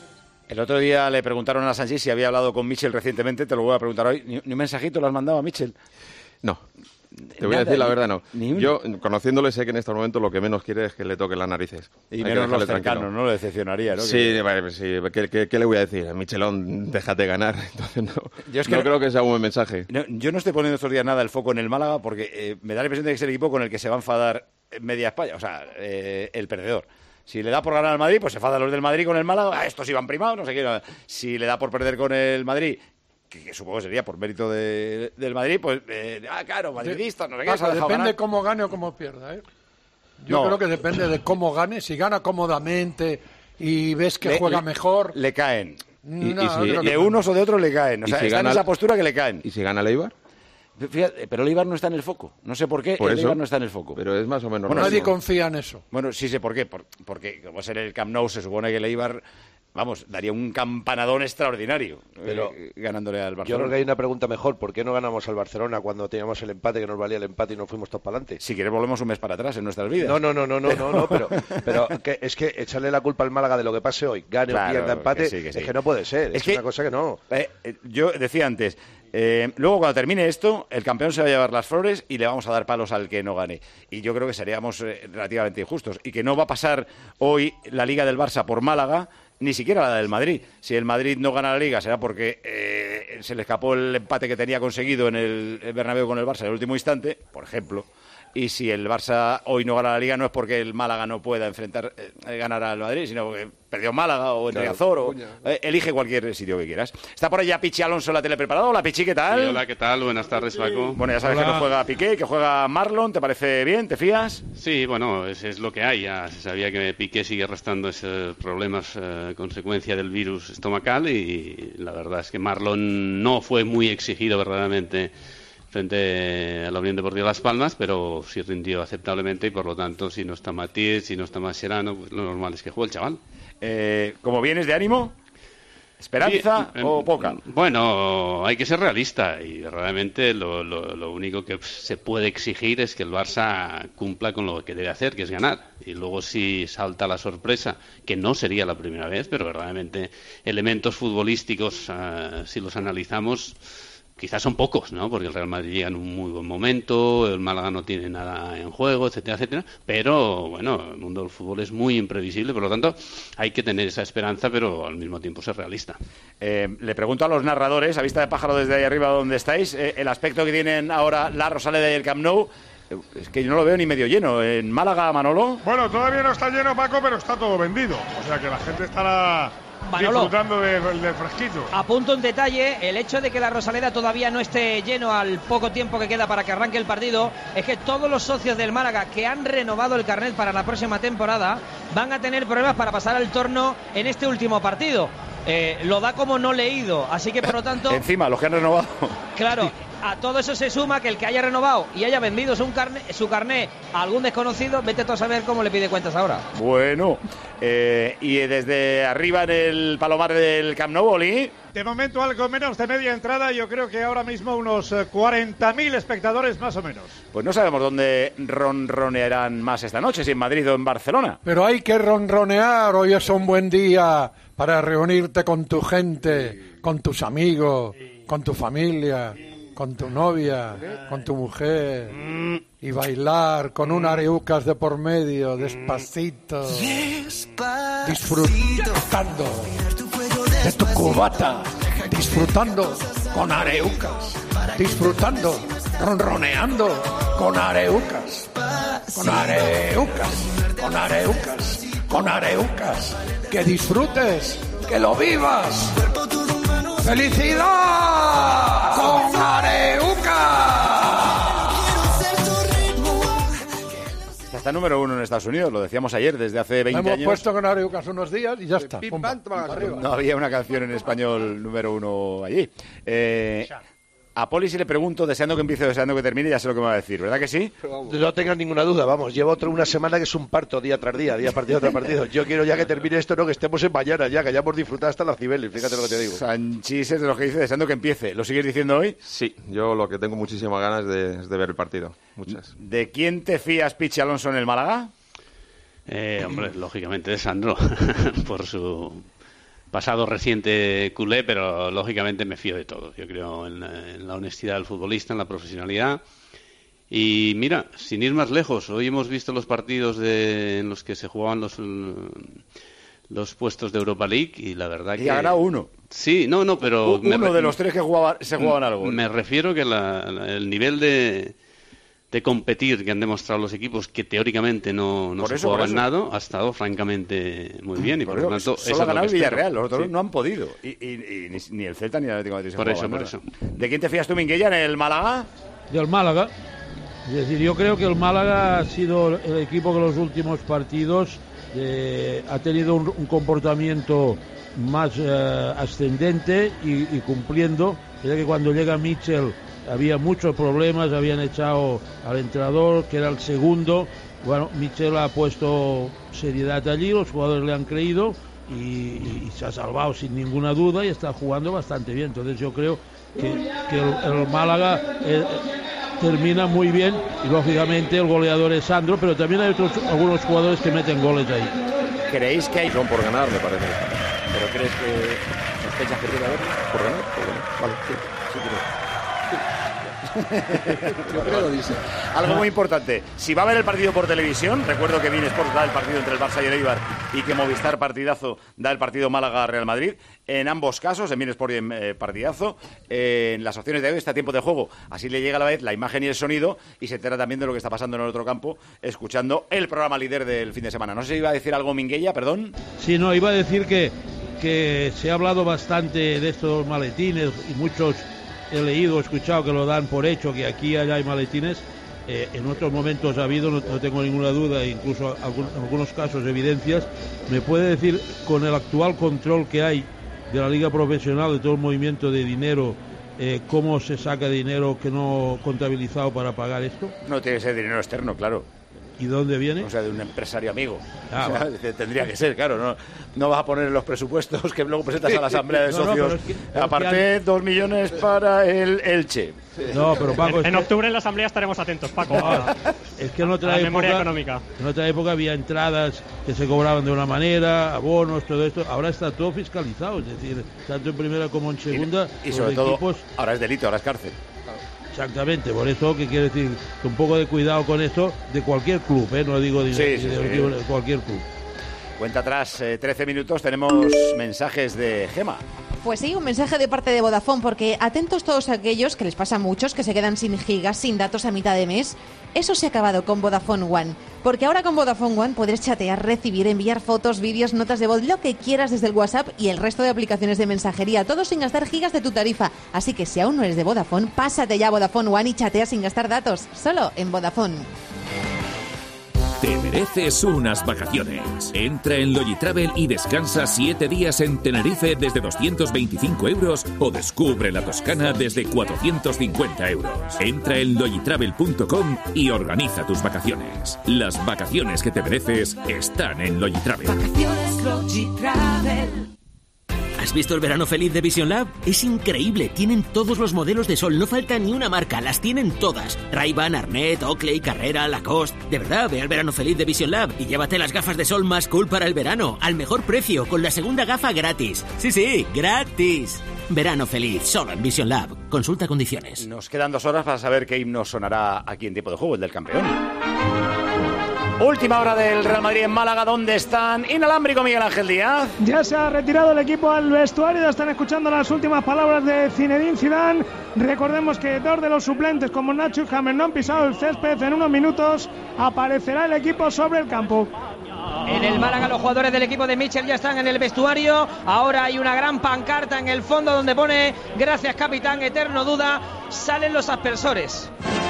Speaker 2: El otro día le preguntaron a Sanchi si había hablado con Mitchell recientemente, te lo voy a preguntar hoy. ¿Ni, ni un mensajito lo has mandado a Mitchell?
Speaker 14: No. Te voy
Speaker 2: Nada,
Speaker 14: a decir la
Speaker 2: ni-
Speaker 14: verdad, no.
Speaker 2: ni un-
Speaker 14: Yo, conociéndole, sé que en estos momentos lo que menos quiere es que le toquen las narices.
Speaker 2: Y
Speaker 14: Hay que
Speaker 2: menos los
Speaker 14: dejarle
Speaker 2: cercanos,
Speaker 14: tranquilo.
Speaker 2: ¿no? Le decepcionaría, ¿no?
Speaker 14: Sí,
Speaker 2: Que-
Speaker 14: vale, pues sí. ¿Qué, qué, qué le voy a decir? Michelón, déjate ganar. Entonces no,
Speaker 2: Yo es que
Speaker 14: no
Speaker 2: no-
Speaker 14: creo que sea un buen mensaje.
Speaker 2: No, yo no estoy poniendo estos días nada el foco en el Málaga porque eh, me da la impresión de que es el equipo con el que se va a enfadar media España, o sea, eh, el perdedor. Si le da por ganar al Madrid, pues se enfadan los del Madrid con el Málaga, ah, estos iban primados, no sé qué. Si le da por perder con el Madrid, que, que supongo que sería por mérito de- del Madrid, pues, eh, ah, claro, madridistas, no sé qué,
Speaker 15: Paco,
Speaker 2: se ha dejado
Speaker 15: depende
Speaker 2: ganar.
Speaker 15: cómo gane o cómo pierda, ¿eh? Yo
Speaker 2: No.
Speaker 15: creo que depende de cómo gane. Si gana cómodamente y ves que
Speaker 2: Le-
Speaker 15: juega
Speaker 2: le-
Speaker 15: mejor...
Speaker 2: Le caen.
Speaker 15: No, yo creo que
Speaker 2: de
Speaker 15: no.
Speaker 2: unos o de otros le caen. O
Speaker 14: ¿Y
Speaker 2: sea,
Speaker 14: si
Speaker 2: está en
Speaker 14: gana
Speaker 2: esa
Speaker 14: el-
Speaker 2: postura que le caen.
Speaker 14: ¿Y si gana el Eibar?
Speaker 2: Fíjate, pero el Eibar no está en el foco. No sé por qué
Speaker 14: Por
Speaker 2: el
Speaker 14: eso.
Speaker 2: Eibar no está en el foco.
Speaker 14: Pero es más o menos...
Speaker 2: Bueno,
Speaker 15: Nadie
Speaker 2: sí.
Speaker 15: confía en eso.
Speaker 2: Bueno, sí sé por qué. Por- porque como es en el Camp Nou, se supone que el Eibar, vamos, daría un campanadón extraordinario
Speaker 21: Pero
Speaker 2: eh, ganándole al
Speaker 21: Yo
Speaker 2: Barcelona.
Speaker 21: creo que hay una pregunta mejor. ¿Por qué no ganamos al Barcelona cuando teníamos el empate, que nos valía el empate y nos fuimos todos para adelante?
Speaker 2: Si quieres volvemos un mes para atrás en nuestras vidas.
Speaker 21: No, no, no, no, no, no, no, pero, pero que es que echarle la culpa al Málaga de lo que pase hoy, gane
Speaker 2: Claro,
Speaker 21: o pierda empate,
Speaker 2: que sí, que sí.
Speaker 21: es que no puede ser. Es,
Speaker 2: Es que-
Speaker 21: una cosa que no.
Speaker 2: Eh, eh, yo decía antes, eh, luego cuando termine esto, el campeón se va a llevar las flores y le vamos a dar palos al que no gane. Y yo creo que seríamos eh, relativamente injustos. Y que no va a pasar hoy la Liga del Barça por Málaga, ni siquiera la del Madrid. Si el Madrid no gana la Liga será porque eh, se le escapó el empate que tenía conseguido en el, el Bernabéu con el Barça en el último instante, por ejemplo. Y si el Barça hoy no gana la Liga no es porque el Málaga no pueda enfrentar eh, ganar al Madrid, sino porque perdió Málaga o en
Speaker 22: Claro,
Speaker 2: Riazor o
Speaker 22: coño.
Speaker 2: eh, elige cualquier sitio que quieras. Está por allá Pichi Alonso en la tele preparado. Hola Pichi, ¿qué tal?
Speaker 22: Sí, hola, ¿qué tal? Buenas tardes, Paco.
Speaker 2: Bueno, ya sabes
Speaker 22: Hola.
Speaker 2: que no juega Piqué, que juega Marlon, ¿te parece bien? ¿Te fías?
Speaker 22: Sí, bueno, es, es lo que hay. Ya se sabía que Piqué sigue arrastrando esos problemas eh, consecuencia del virus estomacal y la verdad es que Marlon no fue muy exigido verdaderamente frente a la Unión Deportiva Las Palmas, pero sí rindió aceptablemente y por lo tanto, si no está Matías, si no está Mascherano, pues lo normal es que juegue el chaval.
Speaker 2: Eh, ¿Cómo vienes de ánimo? ¿Esperanza
Speaker 22: Bien,
Speaker 2: o
Speaker 22: eh,
Speaker 2: poca?
Speaker 22: Bueno, hay que ser realista y realmente lo, lo, lo único que se puede exigir es que el Barça cumpla con lo que debe hacer, que es ganar. Y luego si salta la sorpresa, que no sería la primera vez, pero verdaderamente elementos futbolísticos, uh, si los analizamos, quizás son pocos, ¿no? Porque el Real Madrid llega en un muy buen momento, el Málaga no tiene nada en juego, etcétera, etcétera. Pero, bueno, el mundo del fútbol es muy imprevisible, por lo tanto, hay que tener esa esperanza, pero al mismo tiempo ser realista.
Speaker 2: Eh, le pregunto a los narradores, a vista de pájaro desde ahí arriba donde estáis, eh, el aspecto que tienen ahora la Rosaleda y el Camp Nou, eh, es que yo no lo veo ni medio lleno. ¿En Málaga, Manolo?
Speaker 20: Bueno, todavía no está lleno, Paco, pero está todo vendido. O sea que la gente estará
Speaker 8: Manolo.
Speaker 20: disfrutando de- del fresquito.
Speaker 8: Apunto un detalle, el hecho de que la Rosaleda todavía no esté lleno al poco tiempo que queda para que arranque el partido, es que todos los socios del Málaga que han renovado el carnet para la próxima temporada van a tener problemas para pasar al torno en este último partido. Eh, lo da como no leído, así que por lo tanto...
Speaker 2: Encima, los que han renovado.
Speaker 8: Claro, a todo eso se suma que el que haya renovado y haya vendido su carné, su carné a algún desconocido, vete tú a saber cómo le pide cuentas ahora.
Speaker 2: Bueno, eh, y desde arriba en el palomar del Camp Nou, Oli.
Speaker 20: De momento algo menos de media entrada, yo creo que ahora mismo unos eh, cuarenta mil espectadores más o menos.
Speaker 2: Pues no sabemos dónde ronronearán más esta noche, si en Madrid o en Barcelona.
Speaker 15: Pero hay que ronronear, hoy es un buen día para reunirte con tu gente, con tus amigos, con tu familia, con tu novia, con tu mujer y bailar con un areucas de por medio, despacito, disfrutando de tu cubata, disfrutando con areucas, disfrutando, ronroneando con areucas. Con Areucas, con Areucas, con Areucas. Que disfrutes, que lo vivas. ¡Felicidad! ¡Con Areucas!
Speaker 2: Está número uno en Estados Unidos, lo decíamos ayer, desde hace veinte
Speaker 15: Hemos
Speaker 2: años.
Speaker 15: Hemos puesto con Areucas unos días y ya está.
Speaker 2: Pim, pam, no había una canción en español número uno allí. Eh, a Poli, si le pregunto, deseando que empiece o deseando que termine, ya sé lo que me va a decir, ¿verdad que sí?
Speaker 21: No tengas ninguna duda, vamos, llevo otra una semana que es un parto día tras día, día partido tras partido. Yo quiero ya que termine esto, no que estemos en mañana ya, que hayamos disfrutado hasta la Cibeles, fíjate lo que te digo.
Speaker 2: Sanchís es de los que dice deseando que empiece. ¿Lo sigues diciendo hoy?
Speaker 14: Sí, yo lo que tengo muchísimas ganas de, es de ver el partido. Muchas.
Speaker 2: ¿De quién te fías, Pichi Alonso, en el Málaga?
Speaker 22: Eh, hombre, lógicamente de Sandro, por su pasado reciente culé, pero lógicamente me fío de todo. Yo creo en la, en la honestidad del futbolista, en la profesionalidad. Y mira, sin ir más lejos, hoy hemos visto los partidos de, en los que se jugaban los, los puestos de Europa League y la verdad
Speaker 2: y
Speaker 22: que...
Speaker 2: Y ha ganado uno.
Speaker 22: Sí, no, no, pero...
Speaker 2: Uno
Speaker 22: me,
Speaker 2: de los tres que jugaba, se jugaban algo.
Speaker 22: Me refiero que la, la, el nivel de... de competir que han demostrado los equipos que teóricamente no, no se
Speaker 2: eso,
Speaker 22: jugaban nada, ha estado francamente muy bien y por,
Speaker 2: por
Speaker 22: lo tanto
Speaker 2: solo ha ganado el Villarreal, los otros
Speaker 22: sí.
Speaker 2: no han podido y, y, y ni, ni el Celta ni el Atlético de Madrid se
Speaker 22: por eso,
Speaker 2: por
Speaker 22: por
Speaker 2: nada.
Speaker 22: eso.
Speaker 2: ¿De quién te fías tú, Minguella, en el Málaga?
Speaker 4: Del Málaga. Es decir, yo creo que el Málaga ha sido el equipo que en los últimos partidos eh, ha tenido un, un comportamiento más eh, ascendente y, y cumpliendo. Es que cuando llega Mitchell había muchos problemas, habían echado al entrenador, que era el segundo. Bueno, Mitchell ha puesto seriedad allí, los jugadores le han creído y, y, y se ha salvado sin ninguna duda y está jugando bastante bien. Entonces yo creo que, que el, el Málaga eh, termina muy bien y lógicamente el goleador es Sandro, pero también hay otros algunos jugadores que meten goles ahí.
Speaker 2: ¿Creéis que hay...
Speaker 14: Son por ganar, me parece.
Speaker 2: ¿Pero crees que sospechas que tiene haber
Speaker 14: por ganar? Por ganar. Vale, sí, sí creo.
Speaker 2: Yo creo lo dice. Algo muy importante, si va a ver el partido por televisión, recuerdo que Bein Sports da el partido entre el Barça y el Eibar y que Movistar Partidazo da el partido Málaga-Real Madrid. En ambos casos, en Bein Sports y en eh, Partidazo, eh, en las opciones de hoy está tiempo de juego. Así le llega a la vez la imagen y el sonido y se entera también de lo que está pasando en el otro campo, escuchando el programa líder del fin de semana. No sé si iba a decir algo Minguella, perdón.
Speaker 4: Sí, no, iba a decir que, que se ha hablado bastante de estos maletines y muchos... He leído, he escuchado que lo dan por hecho, que aquí y allá hay maletines. Eh, en otros momentos ha habido, no, no tengo ninguna duda, incluso algún, en algunos casos evidencias. ¿Me puede decir, con el actual control que hay de la Liga Profesional, de todo el movimiento de dinero, eh, cómo se saca dinero que no contabilizado para pagar esto?
Speaker 2: No tiene que ser dinero externo, claro.
Speaker 4: ¿Y dónde viene?
Speaker 2: O sea, de un empresario amigo.
Speaker 4: Ah,
Speaker 2: o sea,
Speaker 4: va.
Speaker 2: Tendría que ser, claro. No, no vas a poner en los presupuestos que luego presentas a la asamblea de
Speaker 4: no, no,
Speaker 2: socios.
Speaker 4: pero es que, pero
Speaker 2: aparte,
Speaker 4: es que hay...
Speaker 2: dos millones para el Elche.
Speaker 4: No, pero Paco...
Speaker 11: En, en
Speaker 4: que...
Speaker 11: octubre en la asamblea estaremos atentos, Paco.
Speaker 4: No, es que en otra,
Speaker 11: a la
Speaker 4: época,
Speaker 11: memoria económica.
Speaker 4: en otra época había entradas que se cobraban de una manera, abonos, todo esto. Ahora está todo fiscalizado, es decir, tanto en primera como en segunda.
Speaker 2: Y, y sobre todo, equipos... ahora es delito, ahora es cárcel.
Speaker 4: Exactamente, por eso que quiero decir que un poco de cuidado con esto de cualquier club, ¿eh? No digo de,
Speaker 2: sí,
Speaker 4: de,
Speaker 2: sí,
Speaker 4: de,
Speaker 2: sí.
Speaker 4: de cualquier club.
Speaker 2: Cuenta atrás, eh, trece minutos, tenemos mensajes de Gema.
Speaker 1: Pues sí, un mensaje de parte de Vodafone, porque atentos todos aquellos, que les pasa a muchos, que se quedan sin gigas, sin datos a mitad de mes. Eso se ha acabado con Vodafone One, porque ahora con Vodafone One podrás chatear, recibir, enviar fotos, vídeos, notas de voz, lo que quieras desde el WhatsApp y el resto de aplicaciones de mensajería, todo sin gastar gigas de tu tarifa. Así que si aún no eres de Vodafone, pásate ya a Vodafone One y chatea sin gastar datos, solo en Vodafone.
Speaker 5: Te mereces unas vacaciones. Entra en Logitravel y descansa siete días en Tenerife desde doscientos veinticinco euros o descubre la Toscana desde cuatrocientos cincuenta euros. Entra en logitravel punto com y organiza tus vacaciones. Las vacaciones que te mereces están en Logitravel.
Speaker 23: Vacaciones Logitravel. ¿Has visto el verano feliz de Vision Lab? Es increíble, tienen todos los modelos de sol, no falta ni una marca, las tienen todas. Ray-Ban, Arnett, Oakley, Carrera, Lacoste. De verdad, ve al verano feliz de Vision Lab y llévate las gafas de sol más cool para el verano, al mejor precio, con la segunda gafa gratis. Sí, sí, gratis. Verano feliz, solo en Vision Lab. Consulta condiciones.
Speaker 2: Nos quedan dos horas para saber qué himno sonará aquí en Tiempo de Juego, el del campeón. Última hora del Real Madrid en Málaga. ¿Dónde están? Inalámbrico Miguel Ángel Díaz.
Speaker 7: Ya se ha retirado el equipo al vestuario. Ya están escuchando las últimas palabras de Zinedine Zidane. Recordemos que dos de los suplentes, como Nacho y James, no han pisado el césped. En unos minutos aparecerá el equipo sobre el campo.
Speaker 8: En el Málaga los jugadores del equipo de Michel ya están en el vestuario. Ahora hay una gran pancarta en el fondo donde pone gracias capitán, eterno duda. Salen los aspersores.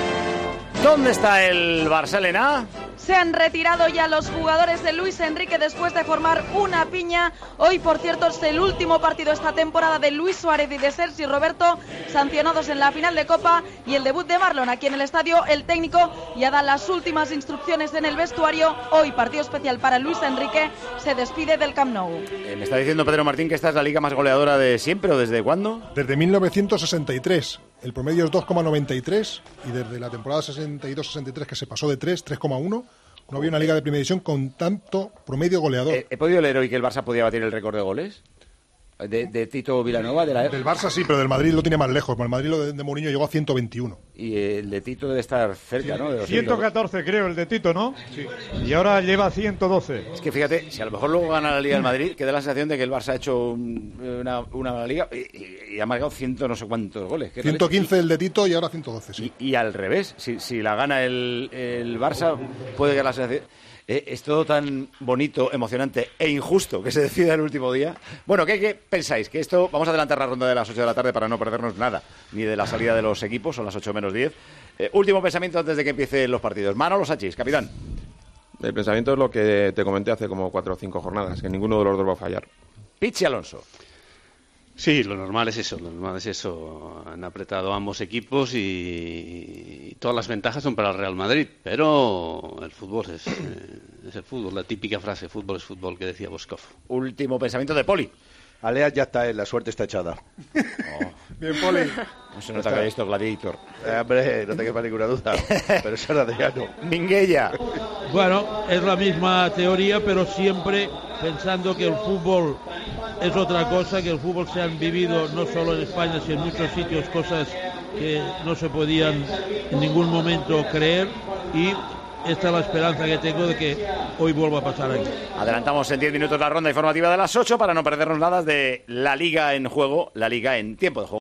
Speaker 2: ¿Dónde está el Barça, Elena?
Speaker 3: Se han retirado ya los jugadores de Luis Enrique después de formar una piña. Hoy, por cierto, es el último partido esta temporada de Luis Suárez y de Sergi Roberto, sancionados en la final de Copa, y el debut de Marlon aquí en el estadio. El técnico ya da las últimas instrucciones en el vestuario. Hoy, partido especial para Luis Enrique, se despide del Camp Nou.
Speaker 2: Eh, me está diciendo Pedro Martín que esta es la liga más goleadora de siempre, ¿o desde cuándo?
Speaker 6: Desde mil novecientos sesenta y tres. El promedio es dos coma noventa y tres y desde la temporada sesenta y dos sesenta y tres, que se pasó de tres, tres coma uno, no había una liga de primera división con tanto promedio goleador.
Speaker 2: Eh, ¿He podido leer hoy que el Barça podía batir el récord de goles? De, de Tito Vilanova. De la...
Speaker 6: Del Barça sí, pero del Madrid lo tiene más lejos. El Madrid lo de, de Mourinho llegó a ciento veintiuno.
Speaker 2: Y el de Tito debe estar cerca,
Speaker 9: sí,
Speaker 2: ¿no? De los
Speaker 9: ciento catorce creo, el de Tito, ¿no? Sí. Y ahora lleva ciento doce.
Speaker 2: Es que fíjate, si a lo mejor luego gana la Liga del Madrid, queda la sensación de que el Barça ha hecho un, una, una liga y, y ha marcado ciento no sé cuántos goles.
Speaker 6: ciento quince el de Tito y ahora ciento doce, sí.
Speaker 2: Y, y al revés, si, si la gana el, el Barça, puede quedar la sensación... Eh, es todo tan bonito, emocionante e injusto que se decida el último día. Bueno, ¿qué, ¿qué pensáis? Que esto, vamos a adelantar la ronda de las ocho de la tarde para no perdernos nada, ni de la salida de los equipos, son las ocho menos diez. Eh, último pensamiento antes de que empiecen los partidos. Manolo Sachis, capitán.
Speaker 14: El pensamiento es lo que te comenté hace como cuatro o cinco jornadas, que ninguno de los dos va a fallar.
Speaker 2: Pichi Alonso.
Speaker 22: Sí, lo normal es eso, lo normal es eso. Han apretado ambos equipos y, y todas las ventajas son para el Real Madrid, pero el fútbol es, eh, es el fútbol, la típica frase, fútbol es fútbol, que decía Boscov.
Speaker 2: Último pensamiento de Poli.
Speaker 21: Alea ya está, la suerte está echada.
Speaker 2: Oh.
Speaker 21: Bien, Poli.
Speaker 2: No se nota que hay esto Gladiator.
Speaker 21: Eh, hombre, no te quepa ninguna duda, pero eso era Adriano.
Speaker 2: Minguella.
Speaker 4: Bueno, es la misma teoría, pero siempre pensando que el fútbol es otra cosa, que el fútbol se han vivido no solo en España, sino en muchos sitios, cosas que no se podían en ningún momento creer, y esta es la esperanza que tengo de que hoy vuelva a pasar aquí.
Speaker 2: Adelantamos en diez minutos la ronda informativa de las ocho para no perdernos nada de la Liga en juego, la Liga en tiempo de juego.